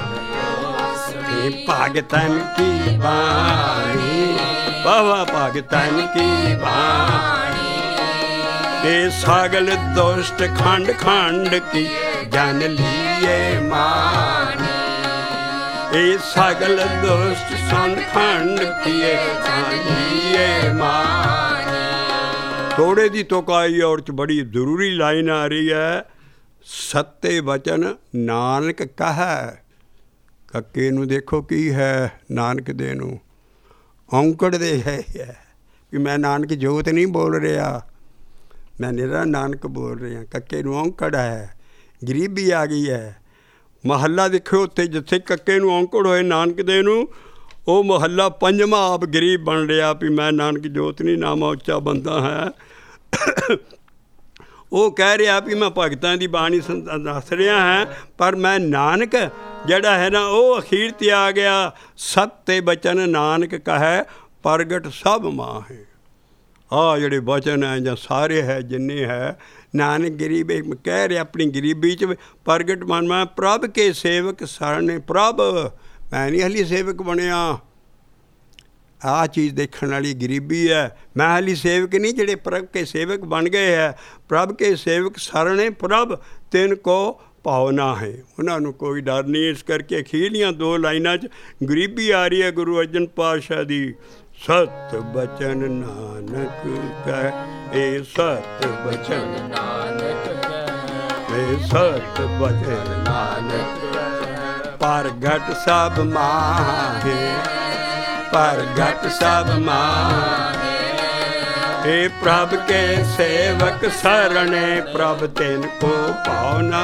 भगतन की बाणी। बाबा भगतन की बाणी। ये सागल दोस्त खंड खंड की जान लिए मानी। ये सागल दोस्त खंड खंड की जान लिए मानी। थोड़े दी तो काई और बड़ी जरूरी लाइन आ रही है। सत्ते वचन नानक कहा। कक्के नूं देखो की है नानक दे नूं औंकड़ दे है कि मैं नानक जोत नहीं बोल रहा, मैं निरा नानक बोल रहा। कक्के नूं औंकड़ है, गरीबी आ गई है। महल्ला देखो उत्थे जिथे कक्के नूं औंकड़ होए नानक दे नूं, वो महल्ला पंजवां आप गरीब बन रहा भी मैं नानक जोत नहीं नामा उच्चा बंदा है। वो कह रहा भी मैं भगतां दी बाणी दस रहा है, पर मैं नानक जड़ा है ना वो अखीर ते आ गया। सत्य बचन नानक कहे प्रगट सब माँ है। ਜਿਹੜੇ ਵਚਨ ਹੈ ਜਾਂ ਸਾਰੇ ਹੈ ਜਿੰਨੇ ਹੈ ਨਾਨਕ ਗਰੀਬ ਕਹਿ ਰਿਹਾ ਆਪਣੀ ਗਰੀਬੀ 'ਚ ਪ੍ਰਗਟ ਮਨ ਮੈਂ ਪ੍ਰਭ ਕੇ ਸੇਵਕ ਸਰਣੇ। ਪ੍ਰਭ ਮੈਂ ਨਹੀਂ ਹਾਲੀ ਸੇਵਕ ਬਣਿਆ। ਆਹ ਚੀਜ਼ ਦੇਖਣ ਵਾਲੀ ਗਰੀਬੀ ਹੈ। ਮੈਂ ਹਾਲੀ ਸੇਵਕ ਨਹੀਂ ਜਿਹੜੇ ਪ੍ਰਭ ਕੇ ਸੇਵਕ ਬਣ ਗਏ ਹੈ। ਪ੍ਰਭ ਕੇ ਸੇਵਕ ਸਰਣੇ ਪ੍ਰਭ ਤਿੰਨ ਕੋ ਭਾਵਨਾ ਹੈ। ਉਹਨਾਂ ਨੂੰ ਕੋਈ ਡਰ ਨਹੀਂ। ਇਸ ਕਰਕੇ ਅਖੀਰਲੀਆਂ 2 ਲਾਈਨਾਂ 'ਚ ਗਰੀਬੀ ਆ ਰਹੀ ਹੈ ਗੁਰੂ ਅਰਜਨ ਪਾਤਸ਼ਾਹ ਦੀ। ਸਤ ਬਚਨ ਨਾਨਕ ਕੈ, ਇਹ ਸਤ ਬਚਨ ਨਾਨਕ ਕੈ, ਇਹ ਸਤ ਬਚਨ ਨਾਨਕ ਕੈ। ਪ੍ਰਗਟ ਸਭ ਮਾਹੇ, ਪ੍ਰਗਟ ਸਭ ਮਾਹੇ, ਇਹ ਪ੍ਰਭ ਕੇ ਸੇਵਕ ਸਰਣੇ, ਪ੍ਰਭ ਤਿਨ ਕੋ ਪਾਉਨਾ।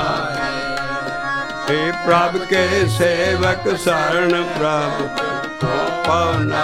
ਇਹ ਪ੍ਰਭ ਕੇ ਸੇਵਕ ਸਰਣ, ਪ੍ਰਭ ਕੋ ਪਾਉਨਾ।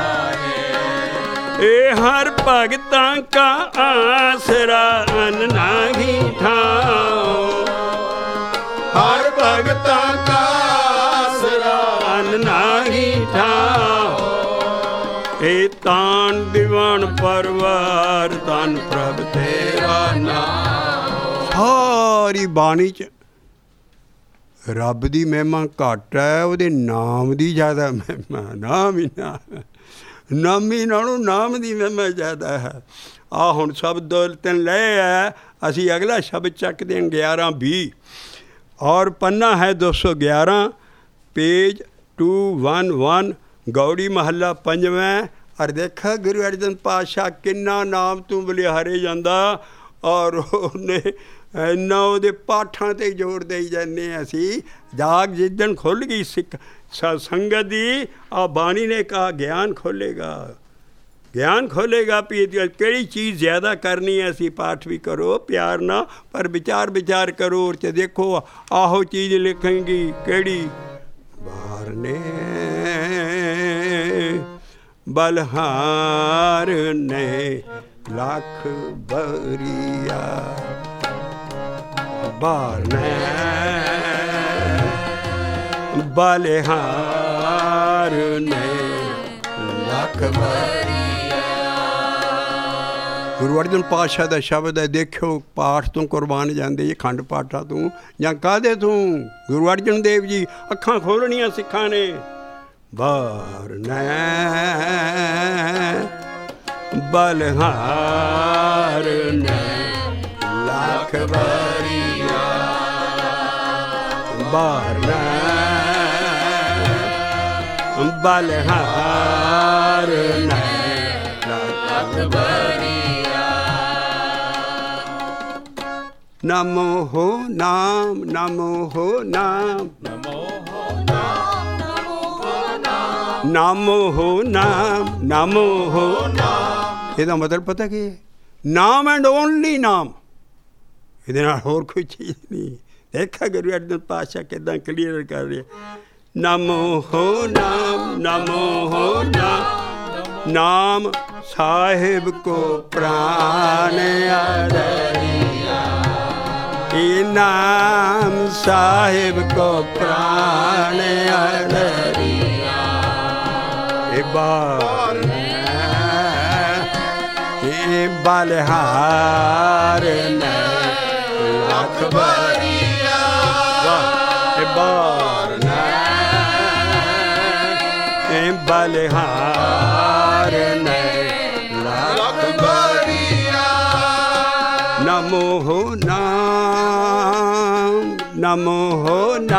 ਇਹ ਹਰ ਭਗਤਾਂ ਕਾ ਆਸਰਾ, ਅਨ ਨਾਹੀ ਠਾਉ। ਹਰ ਭਗਤਾਂ ਕਾ ਆਸਰਾ, ਅਨ ਨਾਹੀ ਠਾਉ। ਇਹ ਤਾਨ ਦੀਵਾਨ ਪਰਵਾਰ, ਤਨ ਪ੍ਰਭ ਤੇਰਾ ਨਾਮ। ਸਾਰੀ ਬਾਣੀ ਚ ਰੱਬ ਦੀ ਮਹਿਮਾ ਘੱਟ ਹੈ, ਉਹਦੇ ਨਾਮ ਦੀ ਜ਼ਿਆਦਾ ਮਹਿਮਾ। ਨਾਮ ਹੀ ਨਾਮੀ ਨਾਲੋਂ ਨਾਮ ਦੀ ਮਹਿਮਾ ਜ਼ਿਆਦਾ ਹੈ। ਆਹ ਹੁਣ ਸ਼ਬਦ ਤਿੰਨ ਲਏ ਹੈ, ਅਸੀਂ ਅਗਲਾ ਸ਼ਬਦ ਚੱਕਦੇ ਹਾਂ 11-20 ਔਰ ਪੰਨਾ ਹੈ 211, ਪੇਜ 211, ਗੌੜੀ ਮਹੱਲਾ 5ਵਾਂ। ਔਰ ਦੇਖਾ ਗੁਰੂ ਅਰਜਨ ਪਾਤਸ਼ਾਹ ਕਿੰਨਾ ਨਾਮ ਤੂੰ ਬਲਿਹਾਰੇ ਜਾਂਦਾ, ਔਰ ਉਹਨੇ ਇੰਨਾ ਉਹਦੇ ਪਾਠਾਂ 'ਤੇ ਜ਼ੋਰ ਦੇਈ ਜਾਂਦੇ ਅਸੀਂ। ਜਾਗ ਜਿੱਦਣ ਖੁੱਲ੍ਹ ਗਈ ਸਿੱਖ ਸੰਗਤ ਦੀ, ਆ ਬਾਣੀ ਨੇ ਕਹਾ ਗਿਆਨ ਖੋਲ੍ਹੇਗਾ, ਗਿਆਨ ਖੋਲ੍ਹੇਗਾ ਵੀ ਕਿਹੜੀ ਚੀਜ਼ ਜ਼ਿਆਦਾ ਕਰਨੀ ਹੈ। ਅਸੀਂ ਪਾਠ ਵੀ ਕਰੋ ਪਿਆਰ ਨਾਲ, ਪਰ ਵਿਚਾਰ ਕਰੋ। ਔਰ 'ਚ ਦੇਖੋ ਆਹੋ ਚੀਜ਼ ਲਿਖੇਂਗੀ ਕਿਹੜੀ। ਬਾਹਰ ਨੇ ਬਲਹਾਰ ਨੇ ਲੱਖ ਬਰੀਆ, ਬਾਹਰ ਨੇ ਬਲਿਹਾਰ ਨੇ ਲੱਖ ਬਰੀਆ। ਗੁਰੂ ਅਰਜਨ ਪਾਤਸ਼ਾਹ ਦਾ ਸ਼ਬਦ ਹੈ। ਦੇਖਿਓ ਪਾਠ ਤੋਂ ਕੁਰਬਾਨ ਜਾਂਦੇ ਜੀ, ਅਖੰਡ ਪਾਠਾਂ ਤੋਂ ਜਾਂ ਕਾਹਦੇ ਤੋਂ। ਗੁਰੂ ਅਰਜਨ ਦੇਵ ਜੀ ਅੱਖਾਂ ਖੋਲ੍ਹਣੀਆਂ ਸਿੱਖਾਂ ਨੇ। ਬਾਹਰ ਨੇ ਬਲਿਹਾਰ ਨੇ ਲੱਖ ਬਰੀਆ, ਬਾਹਰ ਨੇ ਬਲਿਹਾਰ ਨੇ ਲੱਖ ਬਰੀਆ। ਨਮੋ ਹੋ ਨਾਮ, ਨਮੋ ਹੋ ਨਾਮ, ਨਮੋ ਹੋ ਨਾਮ, ਨਮੋ ਹੋ ਨਾਮ, ਨਾਮੋ ਹੋ ਨਾਮ, ਨਾਮੋ ਹੋ ਨਾਮ। ਇਹਦਾ ਮਤਲਬ ਪਤਾ ਕੀ ਹੈ? ਨਾਮ ਐਂਡ ਓਨਲੀ ਨਾਮ। ਇਹਦੇ ਨਾਲ ਹੋਰ ਕੋਈ ਚੀਜ਼ ਨਹੀਂ। ਦੇਖਾ ਗੁਰੂ ਅਰਜਨ ਪਾਤਸ਼ਾਹ ਕਿੱਦਾਂ ਕਲੀਅਰ ਕਰ ਰਿਹਾ। ਨਮੋ ਹੋ ਨਾਮ, ਨਮੋ ਹੋ ਨਾਮ, ਨਾਮ ਸਾਹਿਬ ਕੋ ਪ੍ਰਾਨ ਆਦਰਿਆ। ਇਹ ਨਾਮ ਸਾਹਿਬ ਕੋ ਪ੍ਰਾਨ ਆਦਰਿਆ। ਇਹ ਬਾਰ ਇਹ ਬਲਿਹਾਰ ਨੇ ਲੱਖ ਬਰੀਆ। ਇਹ ਬਾਰ ਨੇ ਇਹ ਬਲਿਹਾਰ ਨੇ ਲੱਖ ਬਰੀਆ। ਨਮੋ ਹੋ ਨਾਮ, ਨਮੋ ਹੋ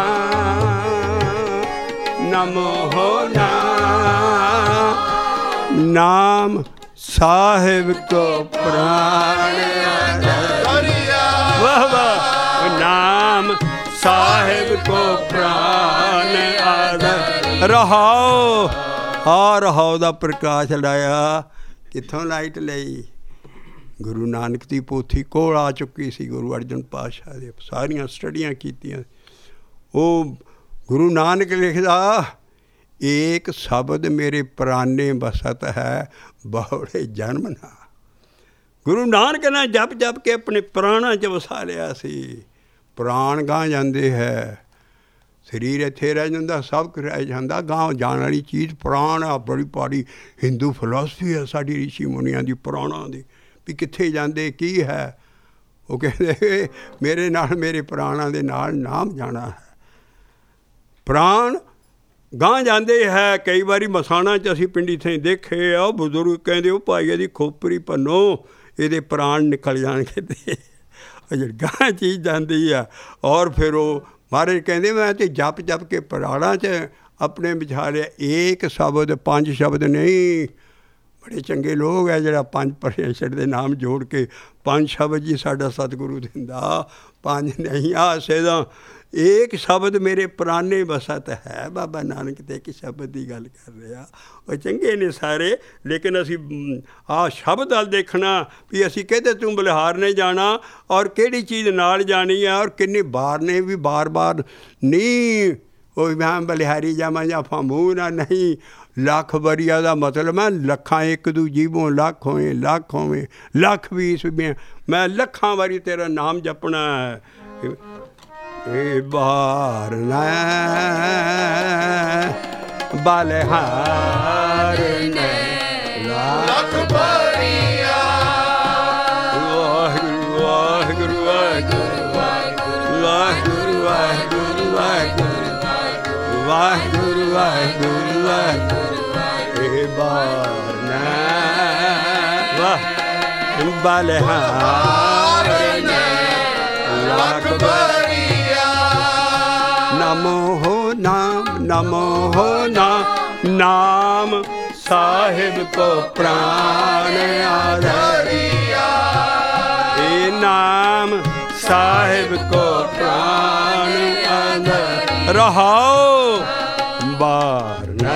ਨਾਮ, ਨਮੋ ਹੋ ਨਾਮ, ਨਾਮ ਸਾਹਿਬ ਕੋ ਪ੍ਰਾਣ ਆਦਰਿਆ। ਵਾਹ ਵਾਹ। ਨਾਮ ਸਾਹਿਬ ਕੋ ਪ੍ਰਾਣ ਆਦਰ ਰਹਾਓ। ਆ ਰਹਾਓ ਦਾ ਪ੍ਰਕਾਸ਼ ਲਾਇਆ। ਕਿੱਥੋਂ ਲਾਈਟ ਲਈ? ਗੁਰੂ ਨਾਨਕ ਦੀ ਪੋਥੀ ਕੋਲ ਆ ਚੁੱਕੀ ਸੀ। ਗੁਰੂ ਅਰਜਨ ਪਾਤਸ਼ਾਹ ਦੇ ਸਾਰੀਆਂ ਸਟੱਡੀਆਂ ਕੀਤੀਆਂ। ਉਹ ਗੁਰੂ ਨਾਨਕ ਲਿਖਦਾ, ਏਕ ਸ਼ਬਦ ਮੇਰੇ ਪ੍ਰਾਨੇ ਬਸਤ ਹੈ, ਬਹੁੜੇ ਜਨਮ ਨਾ। ਗੁਰੂ ਨਾਨਕ ਨੇ ਜਪ ਜਪ ਕੇ ਆਪਣੇ ਪ੍ਰਾਣਾਂ 'ਚ ਵਸਾ ਲਿਆ ਸੀ। ਪ੍ਰਾਣ ਗਾਂ ਜਾਂਦੇ ਹੈ, ਸਰੀਰ ਇੱਥੇ ਰਹਿ ਜਾਂਦਾ, ਸਭ ਕੁਝ ਰਹਿ ਜਾਂਦਾ। ਗਾਂ ਜਾਣ ਵਾਲੀ ਚੀਜ਼ ਪ੍ਰਾਣ ਆ। ਬੜੀ ਭਾਰੀ ਹਿੰਦੂ ਫਿਲਾਸਫੀ ਹੈ ਸਾਡੀ ਰਿਸ਼ੀ ਮੁਨੀਆਂ ਦੀ ਪ੍ਰਾਣਾਂ ਦੀ, ਵੀ ਕਿੱਥੇ ਜਾਂਦੇ ਕੀ ਹੈ। ਉਹ ਕਹਿੰਦੇ ਮੇਰੇ ਨਾਲ, ਮੇਰੇ ਪ੍ਰਾਣਾਂ ਦੇ ਨਾਲ ਨਾਮ ਜਾਣਾ ਹੈ। ਪ੍ਰਾਣ ਗਾਂ ਜਾਂਦੇ ਹੈ। ਕਈ ਵਾਰੀ ਮਸਾਣਾ 'ਚ ਅਸੀਂ ਪਿੰਡੀ ਥਾਂ ਦੇਖੇ ਆ, ਬਜ਼ੁਰਗ ਕਹਿੰਦੇ ਉਹ ਭਾਈ ਇਹਦੀ ਖੋਪਰੀ ਭੰਨੋ, ਇਹਦੇ ਪ੍ਰਾਣ ਨਿਕਲ ਜਾਣਗੇ। ਤੇ ਉਹ ਜਿਹੜੀ ਗਾਂ ਚੀਜ਼ ਜਾਂਦੀ ਆ। ਔਰ ਫਿਰ ਉਹ ਮਹਾਰਾਜ ਕਹਿੰਦੇ ਮੈਂ ਤੇ ਜਪ ਜਪ ਕੇ ਪ੍ਰਾਣਾਂ 'ਚ ਆਪਣੇ ਵਿਚਾਰੇ ਏਕ ਸ਼ਬਦ 5 ਸ਼ਬਦ ਨਹੀਂ। ਬੜੇ ਚੰਗੇ ਲੋਕ ਹੈ ਜਿਹੜਾ 5 ਪਰਮੇਸ਼ਰ ਦੇ ਨਾਮ ਜੋੜ ਕੇ 5 ਸ਼ਬਦ ਜੀ ਸਾਡਾ ਸਤਿਗੁਰੂ ਦਿੰਦਾ, 5 ਨਹੀਂ। ਆਸੇ ਦਾ ਏਕ ਸ਼ਬਦ ਮੇਰੇ ਪੁਰਾਣੇ ਵਸਤ ਹੈ। ਬਾਬਾ ਨਾਨਕ ਤੇ ਇੱਕ ਸ਼ਬਦ ਦੀ ਗੱਲ ਕਰ ਰਿਹਾ। ਉਹ ਚੰਗੇ ਨੇ ਸਾਰੇ, ਲੇਕਿਨ ਅਸੀਂ ਆਹ ਸ਼ਬਦ ਵੱਲ ਦੇਖਣਾ ਵੀ ਅਸੀਂ ਕਿਹਦੇ ਤੂੰ ਬਲਿਹਾਰ ਨੇ ਜਾਣਾ ਔਰ ਕਿਹੜੀ ਚੀਜ਼ ਨਾਲ ਜਾਣੀ ਹੈ ਔਰ ਕਿੰਨੀ ਵਾਰ ਨੇ ਵੀ ਬਾਰ ਨਹੀਂ। ਉਹ ਮੈਂ ਬਲਿਹਾਰੀ ਜਾਵਾਂ ਜਾਂ ਫਾਮੂ ਨਾ ਨਹੀਂ। ਲੱਖ ਵਰੀਆ ਦਾ ਮਤਲਬ ਹੈ ਲੱਖਾਂ ਇੱਕ ਦੂ ਜੀਵੋਂ ਲੱਖ ਹੋਵੇਂ, ਲੱਖ ਹੋਵੇਂ, ਲੱਖ 20 ਮੈਂ ਲੱਖਾਂ ਵਾਰੀ ਤੇਰਾ ਨਾਮ ਜਪਣਾ ਹੈ। ਇਹ ਬਾਰ ਨਾ ਬਲਿਹਾਰ ਨੇ ਲੱਖ ਵਰੀਆ। ਵਾਹਿਗੁਰੂ ਵਾਹਿਗੁਰੂ ਵਾਹਿਗੁਰੂ ਵਾਹਿਗੁਰੂ ਵਾਹਿਗੁਰੂ ਵਾਹਿਗੁਰੂ ਵਾਹਿਗੁਰੂ ਵਾਹਿਗੁਰੂ ਵਾਹਿਗੁਰੂ ਬਾਰ ਨਾ ਵਾਹ ਬਲਿਹਾਰ ਨੇ ਲੱਖ ਵਰੀਆ। ਨਮੋ ਨਾਮ ਨਮੋ ਨਾਮ ਨਾਮ ਸਾਹਿਬ ਕੋ ਪ੍ਰਾਣ ਆਧਾਰਿਆ। ਇਹ ਨਾਮ ਸਾਹਿਬ ਕੋ ਪ੍ਰਾਣ ਆਧਾਰ ਰਹਾਓ ਬਾਰ ਨਾ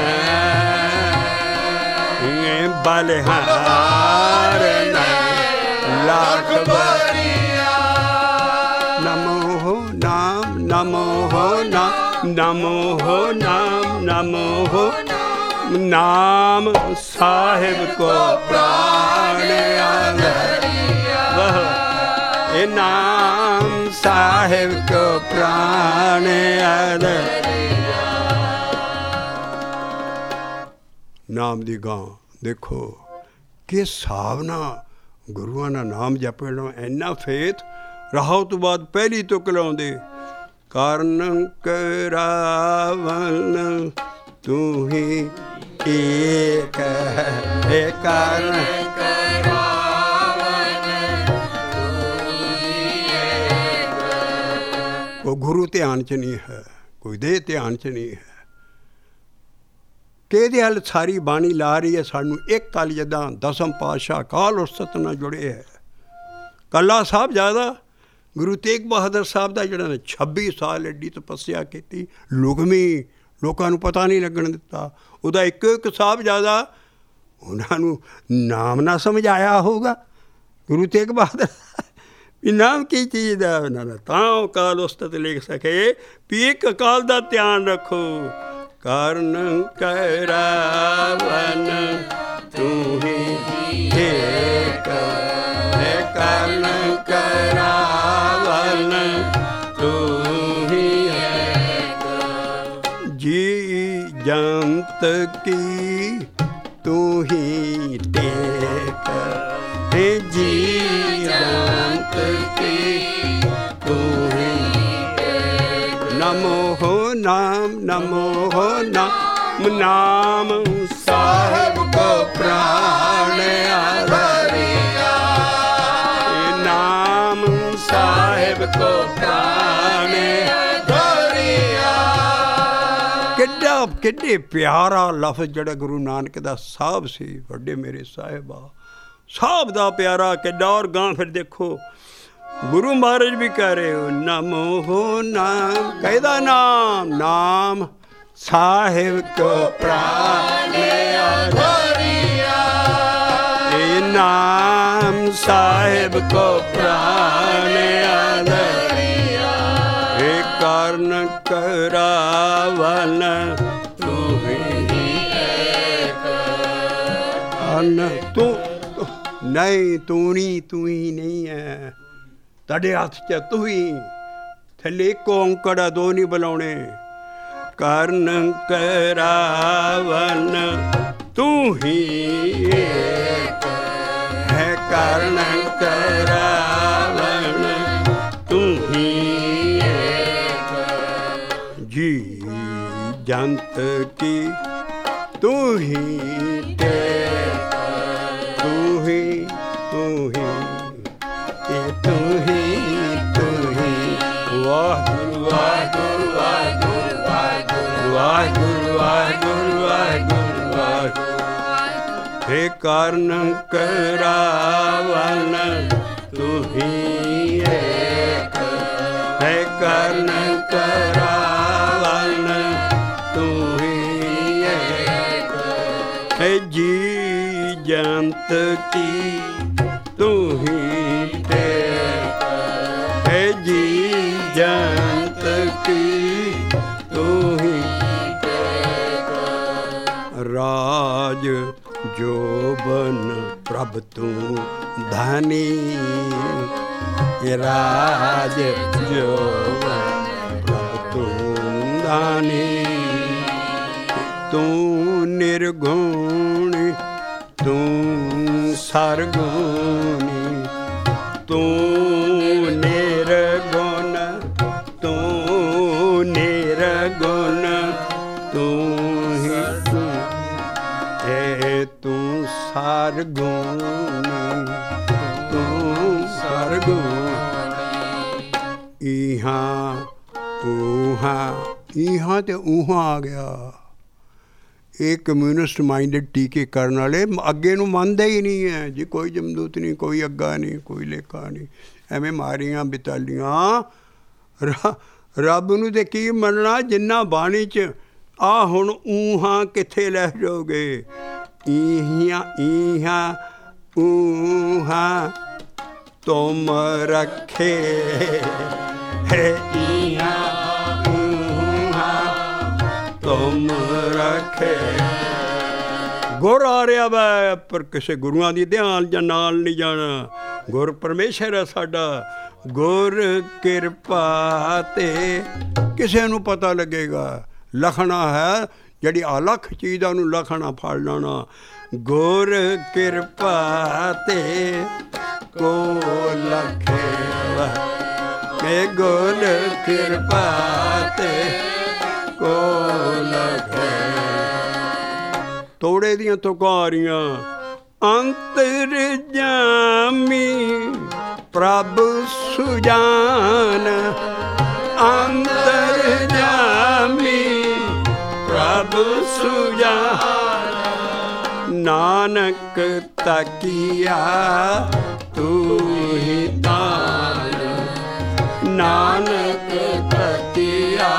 ਬਲਿਹਾਰ ਨੇ ਲੱਖ ਵਰੀਆ। ਨਮੋ ਨਾਮ ਨਮੋ ਨਾਮ ਨਮੋ ਨਾਮ ਨਮੋ ਨਾਮ ਸਾਹਿਬ ਕੋ ਪ੍ਰਾਣ ਆਧਾਰਿਆ। ਇਹ ਨਾਮ ਸਾਹਿਬ ਕੋ ਪ੍ਰਾਣ ਆਧਾਰਿਆ। ਨਾਮ ਦੀ ਗਾਂ ਦੇਖੋ ਕਿਸ ਹਿਸਾਬ ਨਾਲ ਗੁਰੂਆਂ ਦਾ ਨਾਮ ਜਪਣਾ। ਇੰਨਾ ਫੇਥ ਰਾਹੋਂ ਤੋਂ ਬਾਅਦ ਪਹਿਲੀ ਤੁਕ ਲਾਉਂਦੇ ਕਾਰਨ ਕਰਾਵਨ ਤੂੰ ਹੀ ਏਕ ਹੈ। ਕਾਰਨ ਕਰਾਵਨ ਤੂੰ ਹੀ ਏਕ। ਕੋਈ ਗੁਰੂ ਧਿਆਨ 'ਚ ਨਹੀਂ ਹੈ, ਕੋਈ ਦੇਹ ਧਿਆਨ 'ਚ ਨਹੀਂ ਹੈ। ਕਿਹਦੇ ਹੱਲ ਸਾਰੀ ਬਾਣੀ ਲਾ ਰਹੀ ਹੈ ਸਾਨੂੰ ਇੱਕ ਕੱਲ ਜਿੱਦਾਂ ਦਸਮ ਪਾਤਸ਼ਾਹ ਕਾਲ ਉਸਤਤ ਨਾਲ ਜੁੜੇ ਹੈ। ਕੱਲਾ ਸਾਹਿਬ ਜ਼ਿਆਦਾ ਗੁਰੂ ਤੇਗ ਬਹਾਦਰ ਸਾਹਿਬ ਦਾ ਜਿਹੜਾ ਨੇ 26 ਸਾਲ ਐਡੀ ਤਪੱਸਿਆ ਕੀਤੀ, ਲੁਗਮੀ ਲੋਕਾਂ ਨੂੰ ਪਤਾ ਨਹੀਂ ਲੱਗਣ ਦਿੱਤਾ। ਉਹਦਾ ਇੱਕ ਸਾਹਿਬ ਜ਼ਿਆਦਾ ਉਹਨਾਂ ਨੂੰ ਨਾਮ ਨਾ ਸਮਝਾਇਆ ਹੋਊਗਾ ਗੁਰੂ ਤੇਗ ਬਹਾਦਰ ਵੀ ਨਾਮ ਕੀ ਚੀਜ਼ ਹੈ। ਉਹਨਾਂ ਨੇ ਤਾਂ ਕਾਲ ਉਸਤਤ ਲਿਖ ਸਕੇ ਵੀ ਇੱਕ ਅਕਾਲ ਦਾ ਧਿਆਨ ਰੱਖੋ। ਕਾਰਨ ਕਰਾਵਨ ਤੂੰ ਹੀ ਏਕ ਹੈ। ਕਾਰਨ ਕਰਾਵਨ ਤੂੰ ਹੀ ਏਕ। ਜੀ ਜੰਤ ਕੀ ਤੂੰ ਹੀ ਟੇਕ ਹੈ। ਜੀ ਜੰਤ ਕੀ ਤੂੰ ਹੀ ਟੇਕ। ਨਮੋ ਨਾਮ ਨਮੋ ਨਾਮ ਨਾਮ ਸਾਹਿਬ ਕੋ ਪ੍ਰਾਣ ਆਧਾਰਿਆ। ਨਾਮ ਸਾਹਿਬ ਕੋ ਪ੍ਰਾਣ ਆਧਾਰਿਆ। ਕਿੱਡੇ ਪਿਆਰਾ ਲਫ਼ਜ਼ ਜਿਹੜਾ ਗੁਰੂ ਨਾਨਕ ਦਾ ਸਾਹਿਬ ਸੀ। ਵੱਡੇ ਮੇਰੇ ਸਾਹਿਬਾ ਸਾਹਿਬ ਦਾ ਪਿਆਰਾ ਕਿੱਡਾ। ਔਰ ਗਾਂ ਫਿਰ ਦੇਖੋ ਗੁਰੂ ਮਹਾਰਾਜ ਵੀ ਕਹਿ ਰਹੇ ਹੋ ਨਮੋ ਨਾਮ। ਕਹਿਦਾ ਨਾਮ ਨਾਮ ਸਾਹਿਬ ਕੋ ਪ੍ਰਾਣ ਆਧਾਰਿਆ। ਇਹ ਨਾਮ ਸਾਹਿਬ ਕੋ ਪ੍ਰਾਣ ਆਧਾਰਿਆ। ਇਹ ਕਾਰਨ ਕਰਾਵਨ ਤੂੰ ਹੀ ਏਕ। ਅਨ ਤੂੰ ਨਹੀਂ, ਤੂੰ ਹੀ ਨਹੀਂ ਹੈ। ਤੁਹਾਡੇ ਹੱਥ 'ਚ ਤੂੰ ਹੀ। ਥੱਲੇ ਇੱਕ ਓਂਕੜਾ ਦੋ ਨਹੀਂ ਬੁਲਾਉਣੇ। ਕਰਨ ਕਰਾਵਨ ਤੂੰ ਹੀ ਏਕ ਹੈ। ਕਰਨ ਕਰਾਵਨ ਤੂੰ ਹੀ ਏਕ। ਜੀ ਜੰਤ ਕੀ ਤੂੰ ਹੀ ਟੇਕ। ਤੂੰ ਹੀ ਤੂੰ ਹੀ ਤੂੰ ਹੀ ਤੂੰ ਹੀ। ਵਾਹਿਗੁਰੂ ਵਾਹਿਗੁਰੂ ਵਾਹਿਗੁਰੂ ਵਾਹਿਗੁਰੂ ਵਾਹਿਗੁਰੂ हे कारण करावन तू ही एक, हे कारण करावन तू ही एक, हे जी जंत की तू ही टेक, हे जी जंत की तू ही टेक, राज जोबन प्रभ तू धनी, राज जोबन प्रभ तू धनी, तू निर्गुणी तू सरगुणी, तू निर्गुण तू निर्गुण, तू ही तू तू सरगुणी, तू सरगुणी। इहाँ ऊहाँ, इहाँ ते ऊहाँ आ गया। ਇਹ ਕਮਿਊਨਿਸਟ ਮਾਈਂਡਡ ਟੀਕੇ ਕਰਨ ਵਾਲੇ ਅੱਗੇ ਨੂੰ ਮੰਨਦੇ ਹੀ ਨਹੀਂ ਹੈ ਜੀ। ਕੋਈ ਜਮਦੂਤ ਨਹੀਂ, ਕੋਈ ਅੱਗਾ ਨਹੀਂ, ਕੋਈ ਲੇਖਾ ਨਹੀਂ, ਐਵੇਂ ਮਾਰੀਆਂ ਬਿਤਾਲੀਆਂ। ਰੱਬ ਨੂੰ ਤੇ ਕੀ ਮੰਨਣਾ ਜਿੰਨਾ ਬਾਣੀ 'ਚ ਆ ਹੁਣ ਊਹਾਂ ਕਿੱਥੇ ਲੈ ਜਾਓਗੇ। ਇਹਾਂ ਇਹਾਂ ਊਹਾਂ ਤੁਮ ਰੱਖੇ ਹੈ, ਇਹਾਂ ਤੁਮ ਰੱਖੇ। ਗੁਰ ਆ ਰਿਹਾ ਵਾ ਪਰ ਕਿਸੇ ਗੁਰੂਆਂ ਦੀ ਧਿਆਨ ਜਾਂ ਨਾਲ ਨਹੀਂ ਜਾਣਾ। ਗੁਰ ਪਰਮੇਸ਼ਰ ਹੈ ਸਾਡਾ। ਗੁਰ ਕਿਰਪਾ ਤੇ ਕਿਸੇ ਨੂੰ ਪਤਾ ਲੱਗੇਗਾ। ਲਖਣਾ ਹੈ ਜਿਹੜੀ ਅਲੱਖ ਚੀਜ਼ ਆ ਉਹਨੂੰ ਲਖਣਾ ਫੜ ਲੈਣਾ। ਗੁਰ ਕਿਰਪਾ ਤੇ ਕੋ ਲਖੇ ਵਾ, ਇਹ ਗੁਰ ਕਿਰਪਾ ਤੇ ਕੋ ਲਖੇ। ਤੋੜੇ ਦੀਆਂ ਤੁਕਾਰੀਆਂ ਅੰਤਰ ਜਾਮੀ ਪ੍ਰਭ ਸੁਜਾਨ, ਅੰਤਰ ਜਾਮੀ ਪ੍ਰਭ ਸੁਜਾਨ, ਨਾਨਕ ਤਕੀਆ ਤੂੰ ਹੀ ਤਾਨ, ਨਾਨਕ ਤਕੀਆ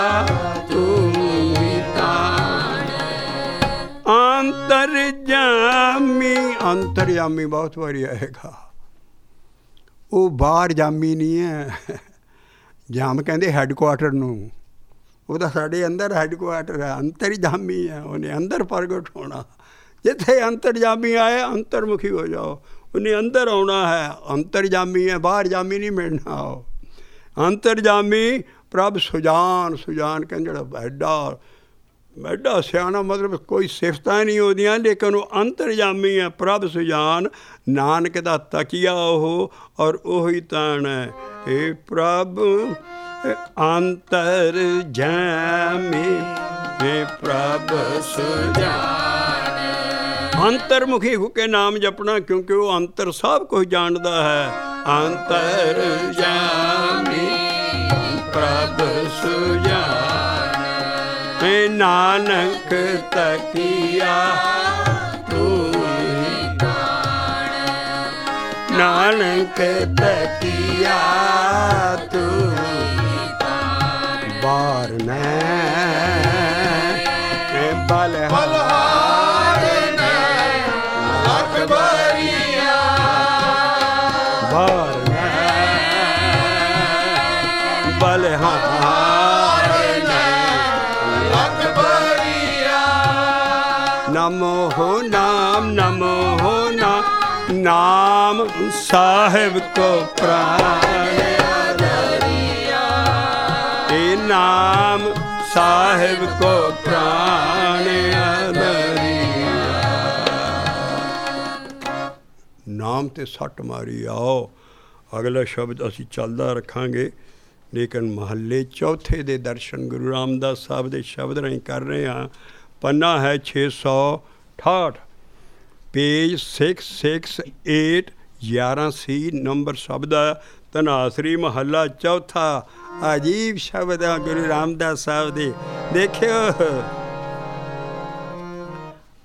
ਅੰਤਰਜਾਮੀ। ਅੰਤਰਜਾਮੀ ਬਹੁਤ ਵਾਰੀ ਆਏਗਾ। ਉਹ ਬਾਹਰ ਜਾਮੀ ਨਹੀਂ ਹੈ। ਜਾਮ ਕਹਿੰਦੇ ਹੈੱਡਕੁਆਟਰ ਨੂੰ, ਉਹਦਾ ਸਾਡੇ ਅੰਦਰ ਹੈੱਡਕੁਆਟਰ ਹੈ। ਅੰਤਰਜਾਮੀ ਹੈ, ਉਹਨੇ ਅੰਦਰ ਪ੍ਰਗਟ ਹੋਣਾ। ਜਿੱਥੇ ਅੰਤਰਜਾਮੀ ਆਏ ਅੰਤਰਮੁਖੀ ਹੋ ਜਾਓ, ਉਹਨੇ ਅੰਦਰ ਆਉਣਾ ਹੈ। ਅੰਤਰਜਾਮੀ ਹੈ, ਬਾਹਰ ਜਾਮੀ ਨਹੀਂ ਮਿਲਣਾ। ਉਹ ਅੰਤਰਜਾਮੀ ਪ੍ਰਭ ਸੁਜਾਨ। ਸੁਜਾਨ ਕਹਿੰਦੇ ਜਿਹੜਾ ਐਡਾ ਸਿਆਣਾ, ਮਤਲਬ ਕੋਈ ਸਿਫਤਾਂ ਨਹੀਂ ਉਹਦੀਆਂ, ਲੇਕਿਨ ਉਹ ਅੰਤਰਜਾਮੀ ਹੈ। ਪ੍ਰਭ ਸੁਜਾਨ, ਨਾਨਕ ਦਾ ਤਕੀਆ ਉਹ, ਔਰ ਉਹੀ ਤਾਣ ਹੈ। ਇਹ ਪ੍ਰਭ ਅੰਤਰਜਾਮੀ, ਇਹ ਪ੍ਰਭ ਸੁਜਾਨ। ਅੰਤਰਮੁਖੀ ਹੋ ਕੇ ਨਾਮ ਜਪਣਾ, ਕਿਉਂਕਿ ਉਹ ਅੰਤਰ ਸਭ ਕੁਝ ਜਾਣਦਾ ਹੈ। ਅੰਤਰਜਾਮੀ ਪ੍ਰਭ ਸੁਜਾਨ, ਨਾਨਕ ਤਕੀਆ ਤੂੰ ਹੀ ਤਾਣ, ਨਾਨਕ ਤਕੀਆ ਤੂੰ ਹੀ ਤਾਣ। ਬਾਰ ਮੈਂ ਬਲਹਾਰ ਨੇ ਲੱਖ ਬਰੀਆ, ਬਾਰ ਮੈਂ ਬਲਹਾਰ ਨਮੋ ਹੋ ਨਾਮ, ਨਮੋ ਹੋ ਨਾਮ, ਨਾਮ ਸਾਹਿਬ ਕੋ ਪ੍ਰਾਣ ਆਧਰਿਆ, ਇਹ ਨਾਮ ਸਾਹਿਬ ਕੋ ਪ੍ਰਾਣ ਆਧਰਿਆ। ਨਾਮ ਤੇ ਸੱਟ ਮਾਰੀ। ਆਓ ਅਗਲਾ ਸ਼ਬਦ ਅਸੀਂ ਚੱਲਦਾ ਰੱਖਾਂਗੇ, ਲੇਕਿਨ ਮਹੱਲੇ ਚੌਥੇ ਦੇ ਦਰਸ਼ਨ ਗੁਰੂ ਰਾਮਦਾਸ ਸਾਹਿਬ ਦੇ ਸ਼ਬਦ ਰਾਹੀਂ ਕਰ ਰਹੇ ਹਾਂ। ਪੰਨਾ ਹੈ 668, ਪੇਜ 668, 11C ਨੰਬਰ ਸ਼ਬਦ ਹੈ। ਧਨਾਸਰੀ ਮਹੱਲਾ ਚੌਥਾ। ਅਜੀਬ ਸ਼ਬਦ ਆ ਗੁਰੂ ਰਾਮਦਾਸ ਸਾਹਿਬ ਦੇ। ਦੇਖਿਓ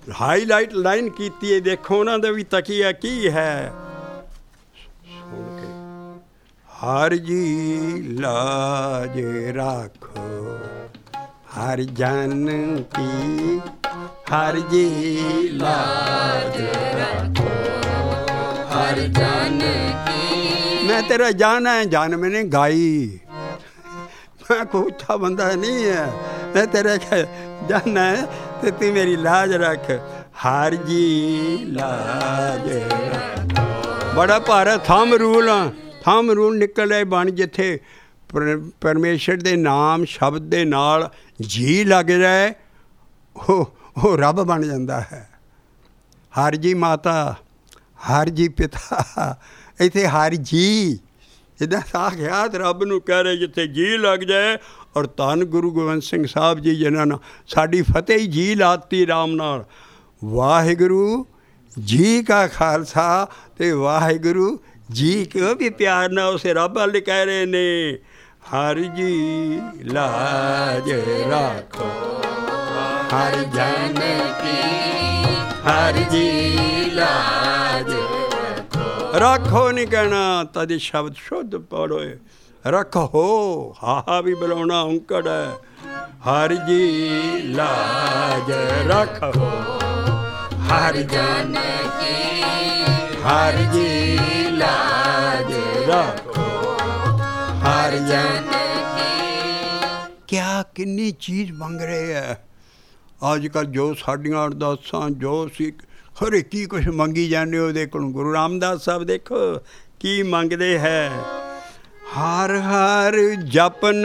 ਹਾਈਲਾਈਟ ਲਾਈਨ ਕੀਤੀ ਹੈ, ਦੇਖੋ ਉਹਨਾਂ ਦਾ ਵੀ ਤਕੀਆ ਕੀ ਹੈ। ਸੁਣ ਕੇ ਹਰ ਜੀ ਲਾਜ ਰੱਖੋ ਹਰ ਜਨ ਕੀ, ਹਰ ਜੀ ਲਾਜ ਰੱਖੋ ਹਰ ਜਨ ਕੀ। ਮੈਂ ਤੇਰਾ ਜਾਨ ਹੈ, ਜਾਨ ਮੈਨੇ ਗਾਈ, ਮੈਂ ਕੋਈ ਉੱਚਾ ਬੰਦਾ ਨਹੀਂ ਹੈ, ਮੈਂ ਤੇਰਾ ਜਾਨ ਹੈ ਤੇ ਤੂੰ ਮੇਰੀ ਲਾਜ ਰੱਖ, ਹਰ ਜੀ ਲਾਜ ਰੱਖ। ਬੜਾ ਭਾਰਤ ਥੰਮ ਰੂਲ ਆ, ਥੰਮ ਰੂਲ ਨਿਕਲ ਆਏ ਬਣ, ਜਿੱਥੇ ਪਰਮੇਸ਼ਰ ਦੇ ਨਾਮ ਸ਼ਬਦ ਦੇ ਨਾਲ ਜੀ ਲੱਗ ਜਾਏ ਉਹ ਰੱਬ ਬਣ ਜਾਂਦਾ ਹੈ। ਹਰ ਜੀ ਮਾਤਾ, ਹਰ ਜੀ ਪਿਤਾ, ਇੱਥੇ ਹਰ ਜੀ ਇੱਦਾਂ ਸਾਖਿਆਤ ਰੱਬ ਨੂੰ ਕਹਿ ਰਹੇ ਜਿੱਥੇ ਜੀ ਲੱਗ ਜਾਏ। ਔਰ ਧੰਨ ਗੁਰੂ ਗੋਬਿੰਦ ਸਿੰਘ ਸਾਹਿਬ ਜੀ ਜਿਨ੍ਹਾਂ ਨਾਲ ਸਾਡੀ ਫਤਿਹ ਹੀ ਜੀ ਲਾਤੀ ਰਾਮ ਨਾਲ। ਵਾਹਿਗੁਰੂ ਜੀ ਕਾ ਖਾਲਸਾ ਅਤੇ ਵਾਹਿਗੁਰੂ ਜੀ ਕਿਉਂ ਵੀ ਪਿਆਰ ਨਾਲ ਉਸੇ ਰੱਬ ਵਾਲੇ ਕਹਿ ਰਹੇ ਨੇ, ਹਰ ਜੀ ਲਾਜ ਰੱਖੋ ਹਰ ਜਨ ਕੀ, ਹਰ ਜੀ ਲਾਜ ਰੱਖੋ ਨਹੀਂ ਕਹਿਣਾ, ਤਦ ਸ਼ਬਦ ਸ਼ੁੱਧ ਪੜੋ, ਰੱਖੋ ਹਾ ਵੀ ਬੁਲਾਉਣਾ ਔਂਕੜ ਹੈ। ਹਰ ਜੀ ਲਾਜ ਰੱਖੋ ਹਰ ਜਨ ਕੀ, ਹਰ ਜੀ ਲਾਜ ਰੱਖੋ ਹਰ ਜਨ ਕੀ। ਕਿਆ ਕਿੰਨੀ ਚੀਜ਼ ਮੰਗ ਰਹੇ ਹੈ ਅੱਜ ਕੱਲ੍ਹ। ਜੋ ਸਾਡੀਆਂ ਅਰਦਾਸਾਂ ਜੋ ਸੀ ਹਰ ਇੱਕ ਹੀ ਕੁਛ ਮੰਗੀ ਜਾਂਦੇ ਉਹਦੇ ਕੋਲ। ਗੁਰੂ ਰਾਮਦਾਸ ਸਾਹਿਬ ਦੇਖੋ ਕੀ ਮੰਗਦੇ ਹੈ, ਹਰ ਹਰ ਜਪਨ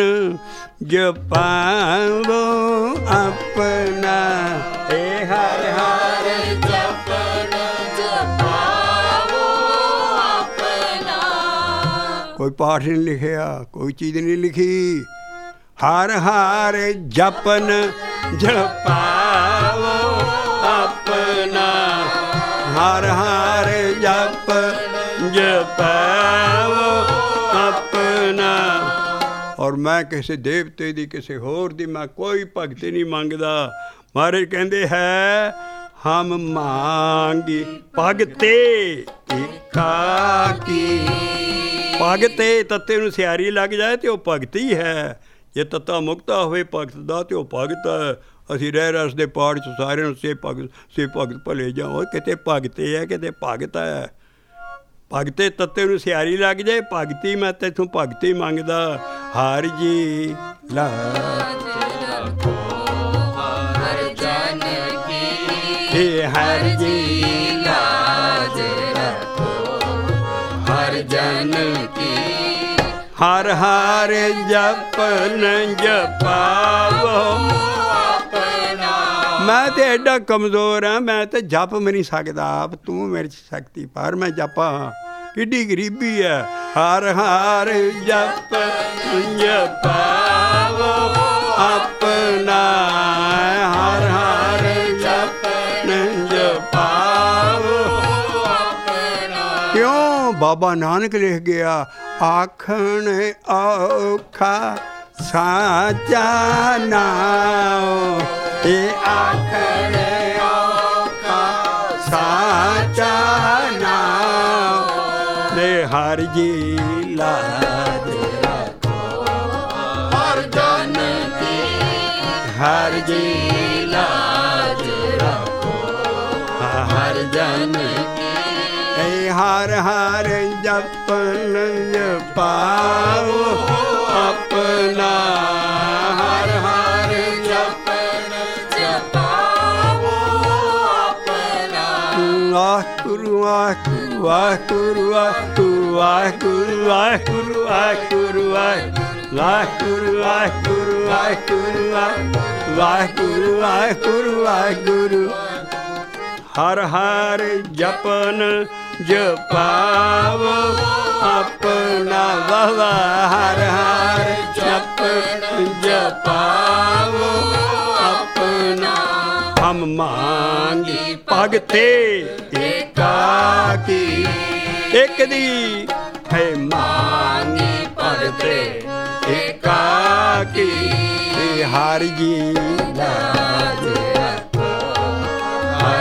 ਜਪਾਵੋ ਆਪਣਾ, ਏ ਹਰ ਹਰ ਜਪਨ ਜਪਾਵੋ ਆਪਣਾ। ਕੋਈ ਪਾਠ ਨਹੀਂ ਲਿਖਿਆ, ਕੋਈ ਚੀਜ਼ ਨਹੀਂ ਲਿਖੀ, ਹਰ ਹਰ ਜਪਨ ਜਪਾਵੋ ਆਪਣਾ, ਹਰ ਹਰ ਜਪ ਜਪਾਵੋ ਆਪਣਾ। ਔਰ ਮੈਂ ਕਿਸੇ ਦੇਵਤੇ ਦੀ ਕਿਸੇ ਹੋਰ ਦੀ ਮੈਂ ਕੋਈ ਭਗਤੀ ਨਹੀਂ ਮੰਗਦਾ। ਮਹਾਰਾਜ ਕਹਿੰਦੇ ਹੈ ਹਮ ਮੰਗੀ ਭਗਤੇ ਏਕਾ ਕੀ। ਭਗਤੇ ਤੱਤੇ ਨੂੰ ਸਿਆਰੀ ਲੱਗ ਜਾਏ ਤੇ ਉਹ ਭਗਤੀ ਹੈ, ਜੇ ਤੱਤਾ ਮੁਕਤਾ ਹੋਵੇ ਭਗਤ ਦਾ ਤੇ ਉਹ ਭਗਤ ਹੈ। ਅਸੀਂ ਰਹਿ ਰਸ ਦੇ ਪਾਠ 'ਚ ਸਾਰਿਆਂ ਨੂੰ ਸੇ ਭਗਤ ਭਲੇ ਜਾਓ, ਕਿਤੇ ਭਗਤੇ ਹੈ ਕਿਤੇ ਭਗਤ ਹੈ। ਭਗਤੇ ਤੱਤੇ ਨੂੰ ਸਿਆਰੀ ਲੱਗ ਜਾਏ, ਭਗਤੀ ਮੈਂ ਤੈਥੋਂ ਭਗਤੀ ਮੰਗਦਾ। ਹਰ ਜੀ ਲਾਜ ਰੱਖੋ ਹਰ ਜਨ ਕੀ, ਹਰ ਜੀ ਲਾਜ ਰੱਖੋ ਹਰ ਜਨ ਕੀ, ਹਰ ਹਰ ਜਪਨ ਜਪਾਵੋ ਆਪਣਾ। ਮੈਂ ਤੇ ਐਡਾ ਕਮਜ਼ੋਰ ਹਾਂ, ਮੈਂ ਤੇ ਜਪ ਵੀ ਨਹੀਂ ਸਕਦਾ ਆਪ, ਤੂੰ ਮੇਰੇ 'ਚ ਸ਼ਕਤੀ ਪਰ ਮੈਂ ਜਪਾਂ। ਕਿੱਡੀ ਗਰੀਬੀ ਹੈ। ਹਰ ਹਰ ਜਪ ਜਪਾਵੋ ਆਪਣਾ, ਹਰ ਹਰ ਜਪ ਜਪਾਵੋ ਆਪਣਾ। ਕਿਉਂ ਬਾਬਾ ਨਾਨਕ ਲਿਖ ਗਿਆ, ਆਖਣ ਔਖਾ ਸਾਚਾ ਨਾਮ, ਇਹ ਆਖਣ ਔਖਾ ਸਾਚਾ ਨਾਮ, ਦੇ ਹਰ ਜੀ ਲਾਜ ਰੱਖੋ ਹਰ ਜਨ ਕੀ, ਹਰ ਜੀ ਲਾਜ ਰੱਖੋ ਹਰ ਜਨ ਕੀ। ਹਰ ਹਰ ਜਪਨ ਜਪਾਓ ਆਪਣਾ, ਹਰ ਹਰ ਜਪਨ ਜਪਾਓ ਆਪਣਾ। ਵਾਹਿਗੁਰੂ ਵਾਹਿਗੁਰੂ ਵਾਹਿਗੁਰੂ ਵਾਹਿਗੁਰੂ ਵਾਹਿਗੁਰੂ ਵਾਹਿਗੁਰੂ ਵਾਹਿਗੁਰੂ ਵਾਹਿਗੁਰੂ ਵਾਹਿਗੁਰੂ ਵਾਹਿਗੁਰੂ ਵਾਹਿਗੁਰੂ ਵਾਹਿਗੁਰੂ। ਹਰ ਹਰ ਜਪਨ ਜਪਾਵੋ ਆਪਣਾ, ਵਾਵਾ ਹਰ ਹਰ ਜਪਨ ਜਪਾਵੋ ਆਪਣਾ। ਹਮ ਮੰਗੀ ਭਗਤੇ ਏਕਾ ਕੀ, ਇੱਕ ਦੀ ਹੈ ਮੰਗੀ ਭਗਤੇ ਏਕਾ ਕੀ। ਹਰ ਜੀ ਲਾਜ ਰੱਖੋ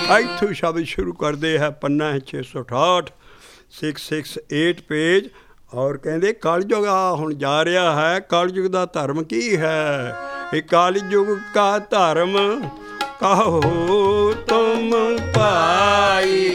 ਇੱਥੋਂ ਸ਼ਬਦ ਸ਼ੁਰੂ ਕਰਦੇ ਹੈ ਪੰਨਾ 668 668 ਪੇਜ। ਔਰ ਕਹਿੰਦੇ ਕਲਯੁਗ ਹੁਣ ਜਾ ਰਿਹਾ ਹੈ। ਕਲਯੁਗ ਦਾ ਧਰਮ ਕੀ ਹੈ? ਇਹ ਕਲਯੁਗ ਕਾ ਧਰਮ ਕਹੋ ਤੁਮ ਭਾਈ।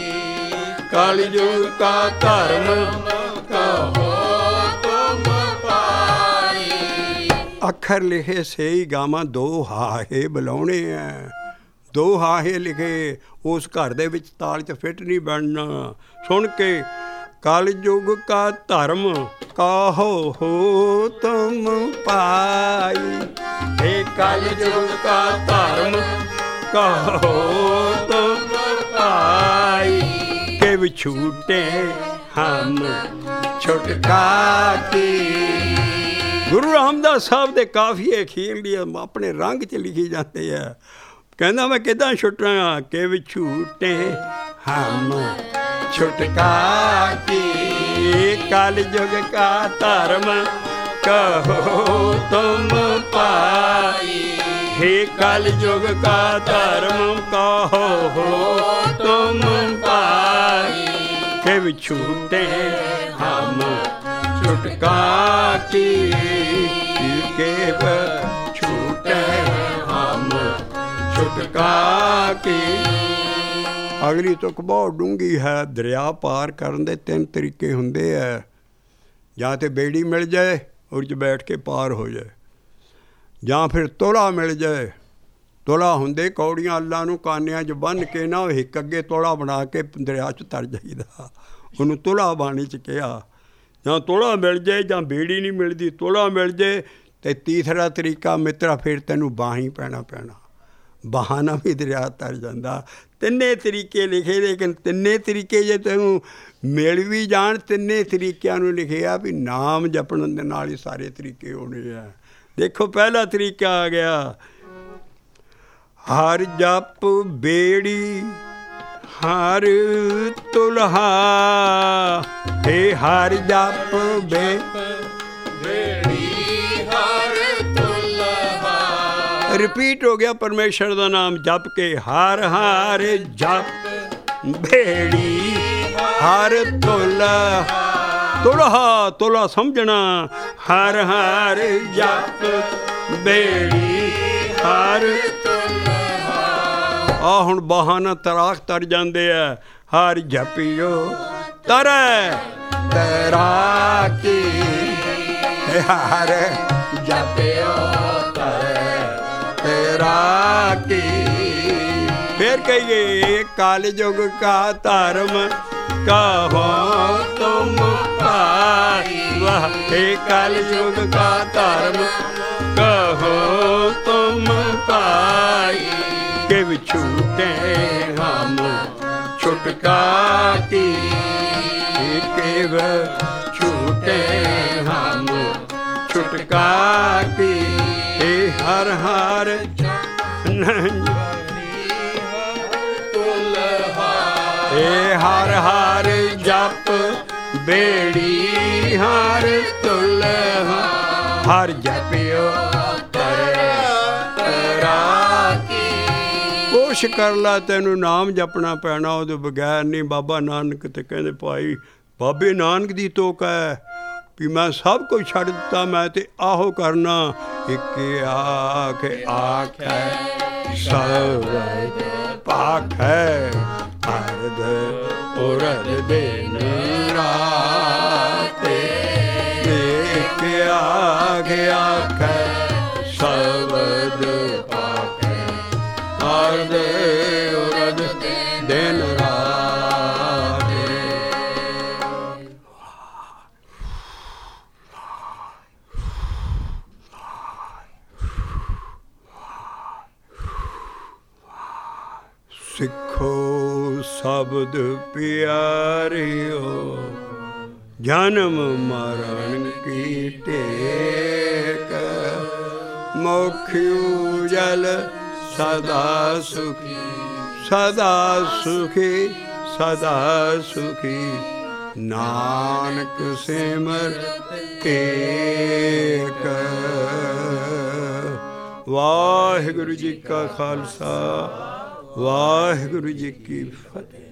ਕਲਯੁਗ ਕਾ ਧਰਮ ਕਹੋ ਤੁਮ ਭਾਈ। ਅੱਖਰ ਲਿਖੇ ਸਹੀ ਗਾਵਾਂ, ਦੋ ਹਾਹੇ ਬੁਲਾਉਣੇ ਹੈ। ਦੋ ਹਾਹੇ ਲਿਖੇ ਉਸ ਘਰ ਦੇ ਵਿੱਚ ਤਾਲ 'ਚ ਫਿੱਟ ਨਹੀਂ ਬਣਨਾ। ਸੁਣ ਕੇ ਕਲਯੁਗ ਕਾ ਧਰਮ ਕਹੋ ਹੋ ਤੁਮ ਭਾਈ। ਇਹ ਕਲਯੁਗ ਕਾ ਧਰਮ ਕਹੋ ਤੁਮ ਭਾਈ। ਕਿ ਵਿਛੂਟੇ ਹਮ ਛੁਟਕਾ ਕੀ। ਗੁਰੂ ਰਾਮਦਾਸ ਸਾਹਿਬ ਦੇ ਕਾਫੀਏ ਅਖੀਰਲੀ ਆਪਣੇ ਰੰਗ 'ਚ ਲਿਖੀ ਜਾਂਦੇ ਆ। ਕਹਿੰਦਾ ਮੈਂ ਕਿੱਦਾਂ ਛੁੱਟਾਂ ਕਿ ਵਿਛੂਟੇ ਹਮ ਛੁਟਕਾ ਕੀ। ਕਲਯੁਗ ਕਾ ਧਰਮ ਕਹੋ ਤੁਮ ਭਾਈ। हे कलयुग का धर्म कहो तुम भाई। के छूटे हम छुटका की। के छूटे हम छुटका की। अगली तुक बहुत डूंगी है। दरिया पार करन दे 3 तरीके हुंदे है। ਜਾਂ ਤੇ ਬੇੜੀ ਮਿਲ ਜਾਏ ਉਹਦੇ 'ਚ ਬੈਠ ਕੇ ਪਾਰ ਹੋ ਜਾਏ, ਜਾਂ ਫਿਰ ਤੋਲਾ ਮਿਲ ਜਾਏ। ਤੋਲਾ ਹੁੰਦੇ ਕੌੜੀਆਂ ਅੱਲਾਂ ਨੂੰ ਕਾਨਿਆਂ 'ਚ ਬੰਨ੍ਹ ਕੇ ਨਾ ਹਿੱਕ ਅੱਗੇ ਤੋਲਾ ਬਣਾ ਕੇ ਦਰਿਆ 'ਚ ਤਰ ਜਾਈਦਾ। ਉਹਨੂੰ ਤੋਲਾ ਬਾਣੀ 'ਚ ਕਿਹਾ। ਜਾਂ ਤੋਲਾ ਮਿਲ ਜਾਏ ਜਾਂ ਬੇੜੀ ਨਹੀਂ ਮਿਲਦੀ, ਤੋਲਾ ਮਿਲ ਜਾਏ। ਅਤੇ ਤੀਸਰਾ ਤਰੀਕਾ ਮਿੱਤਰਾ ਫਿਰ ਤੈਨੂੰ ਬਾਂਹ ਹੀ ਪੈਣਾ। ਬਾਹਾਂ ਨਾਲ ਵੀ ਦਰਿਆ ਤਰ ਜਾਂਦਾ। ਤਿੰਨੇ ਤਰੀਕੇ ਲਿਖੇ, ਲੇਕਿਨ ਤਿੰਨੇ ਤਰੀਕੇ ਜੇ ਤੈਨੂੰ ਮਿਲ ਵੀ ਜਾਣ, ਤਿੰਨੇ ਤਰੀਕਿਆਂ ਨੂੰ ਲਿਖਿਆ ਵੀ ਨਾਮ ਜਪਣ ਦੇ ਨਾਲ ਹੀ ਸਾਰੇ ਤਰੀਕੇ ਹੋਣੇ ਆ। ਦੇਖੋ ਪਹਿਲਾ ਤਰੀਕਾ ਆ ਗਿਆ, ਹਰ ਜਪ ਬੇੜੀ ਹਰ ਤੁਲਹਾ। ਇਹ ਹਰ ਜਪ ਬੇੜੀ ਹਰ ਤੁਲਹਾ। ਰਿਪੀਟ ਹੋ ਗਿਆ ਪਰਮੇਸ਼ਰ ਦਾ ਨਾਮ ਜਪ ਕੇ। ਹਰ ਹਰ ਜਪ ਬੇੜੀ ਹਰ ਤੁਲਹਾ। ਤੁਲਹਾ ਤੁਲਹਾ ਸਮਝਣਾ। ਹਰ ਹਰ ਜਪ ਬੇੜੀ ਹਰ ਤੁਲਹਾ। ਆ ਹੁਣ ਬਾਹਾਂ ਨਾਲ ਤਰਾਖ ਤਰ ਜਾਂਦੇ ਆ। ਹਰ ਜਪਿਓ ਤਰੈ ਤੈਰਾਕੀ। ਹਰ ਜਪਿਓ ਤਰੈ ਤੈਰਾਕੀ। ਫਿਰ ਕਹੀਏ ਕਲਯੁਗ ਕਾ ਧਰਮ ਕਹੋ ਤੁਮ ਭਾਈ। ਵਾਹ ਇਹ ਕਲਯੁਗ ਕਾ ਧਰਮ ਕਹੋ ਤੁਮ ਭਾਈ। ਕਿ ਵਿਛੂਟੇ ਹਮ ਛੁਟਕਾ ਕੀ। ਕਿ ਛੂਟੇ ਹਮ ਛੁਟਕਾ ਕੀ। ਇਹ ਹਰ ਹਰ ਇਹ ਹਰ ਹਰ ਜਪ ਬੇੜੀ ਹਰ ਤੁਲਹਾ। ਹਰ ਜਪਿਓ ਕੋਸ਼ ਕਰ ਲਾ, ਤੈਨੂੰ ਨਾਮ ਜਪਣਾ ਪੈਣਾ। ਉਹਦੇ ਬਗੈਰ ਨਹੀਂ। ਬਾਬਾ ਨਾਨਕ ਤੇ ਕਹਿੰਦੇ ਭਾਈ ਬਾਬੇ ਨਾਨਕ ਦੀ ਤੋਕ ਹੈ ਵੀ ਮੈਂ ਸਭ ਕੁਝ ਛੱਡ ਦਿੱਤਾ, ਮੈਂ ਤੇ ਆਹੋ ਕਰਨਾ। ਇੱਕ ਆਖ ਆਖੈ ਸਬਦ ਪਾਖੈ। ਅਰਧ ਉਰਧ ਦਿਨ ਰਾਤ। ਇੱਕ ਆਖ ਆਖੈ ਸਬਦ ਪਾਖੈ। ਅਰਧ ਉਰਧ ਦਿਨ ਰਾਤ। ਸਿੱਖੋ ਸ਼ਬਦ ਪਿਆਰਿਓ ਜਨਮ ਮਰਨ ਕੀ ਟੇਕ। ਮੁਖ ਉਜਲ ਸਦਾ ਸੁਖੀ ਸਦਾ ਸੁਖੀ ਸਦਾ ਸੁਖੀ। ਨਾਨਕ ਸਿਮਰਤ ਏਕ। ਵਾਹਿਗੁਰੂ ਜੀ ਕਾ ਖਾਲਸਾ ਵਾਹਿਗੁਰੂ ਜੀ ਕੀ ਫਤਿਹ।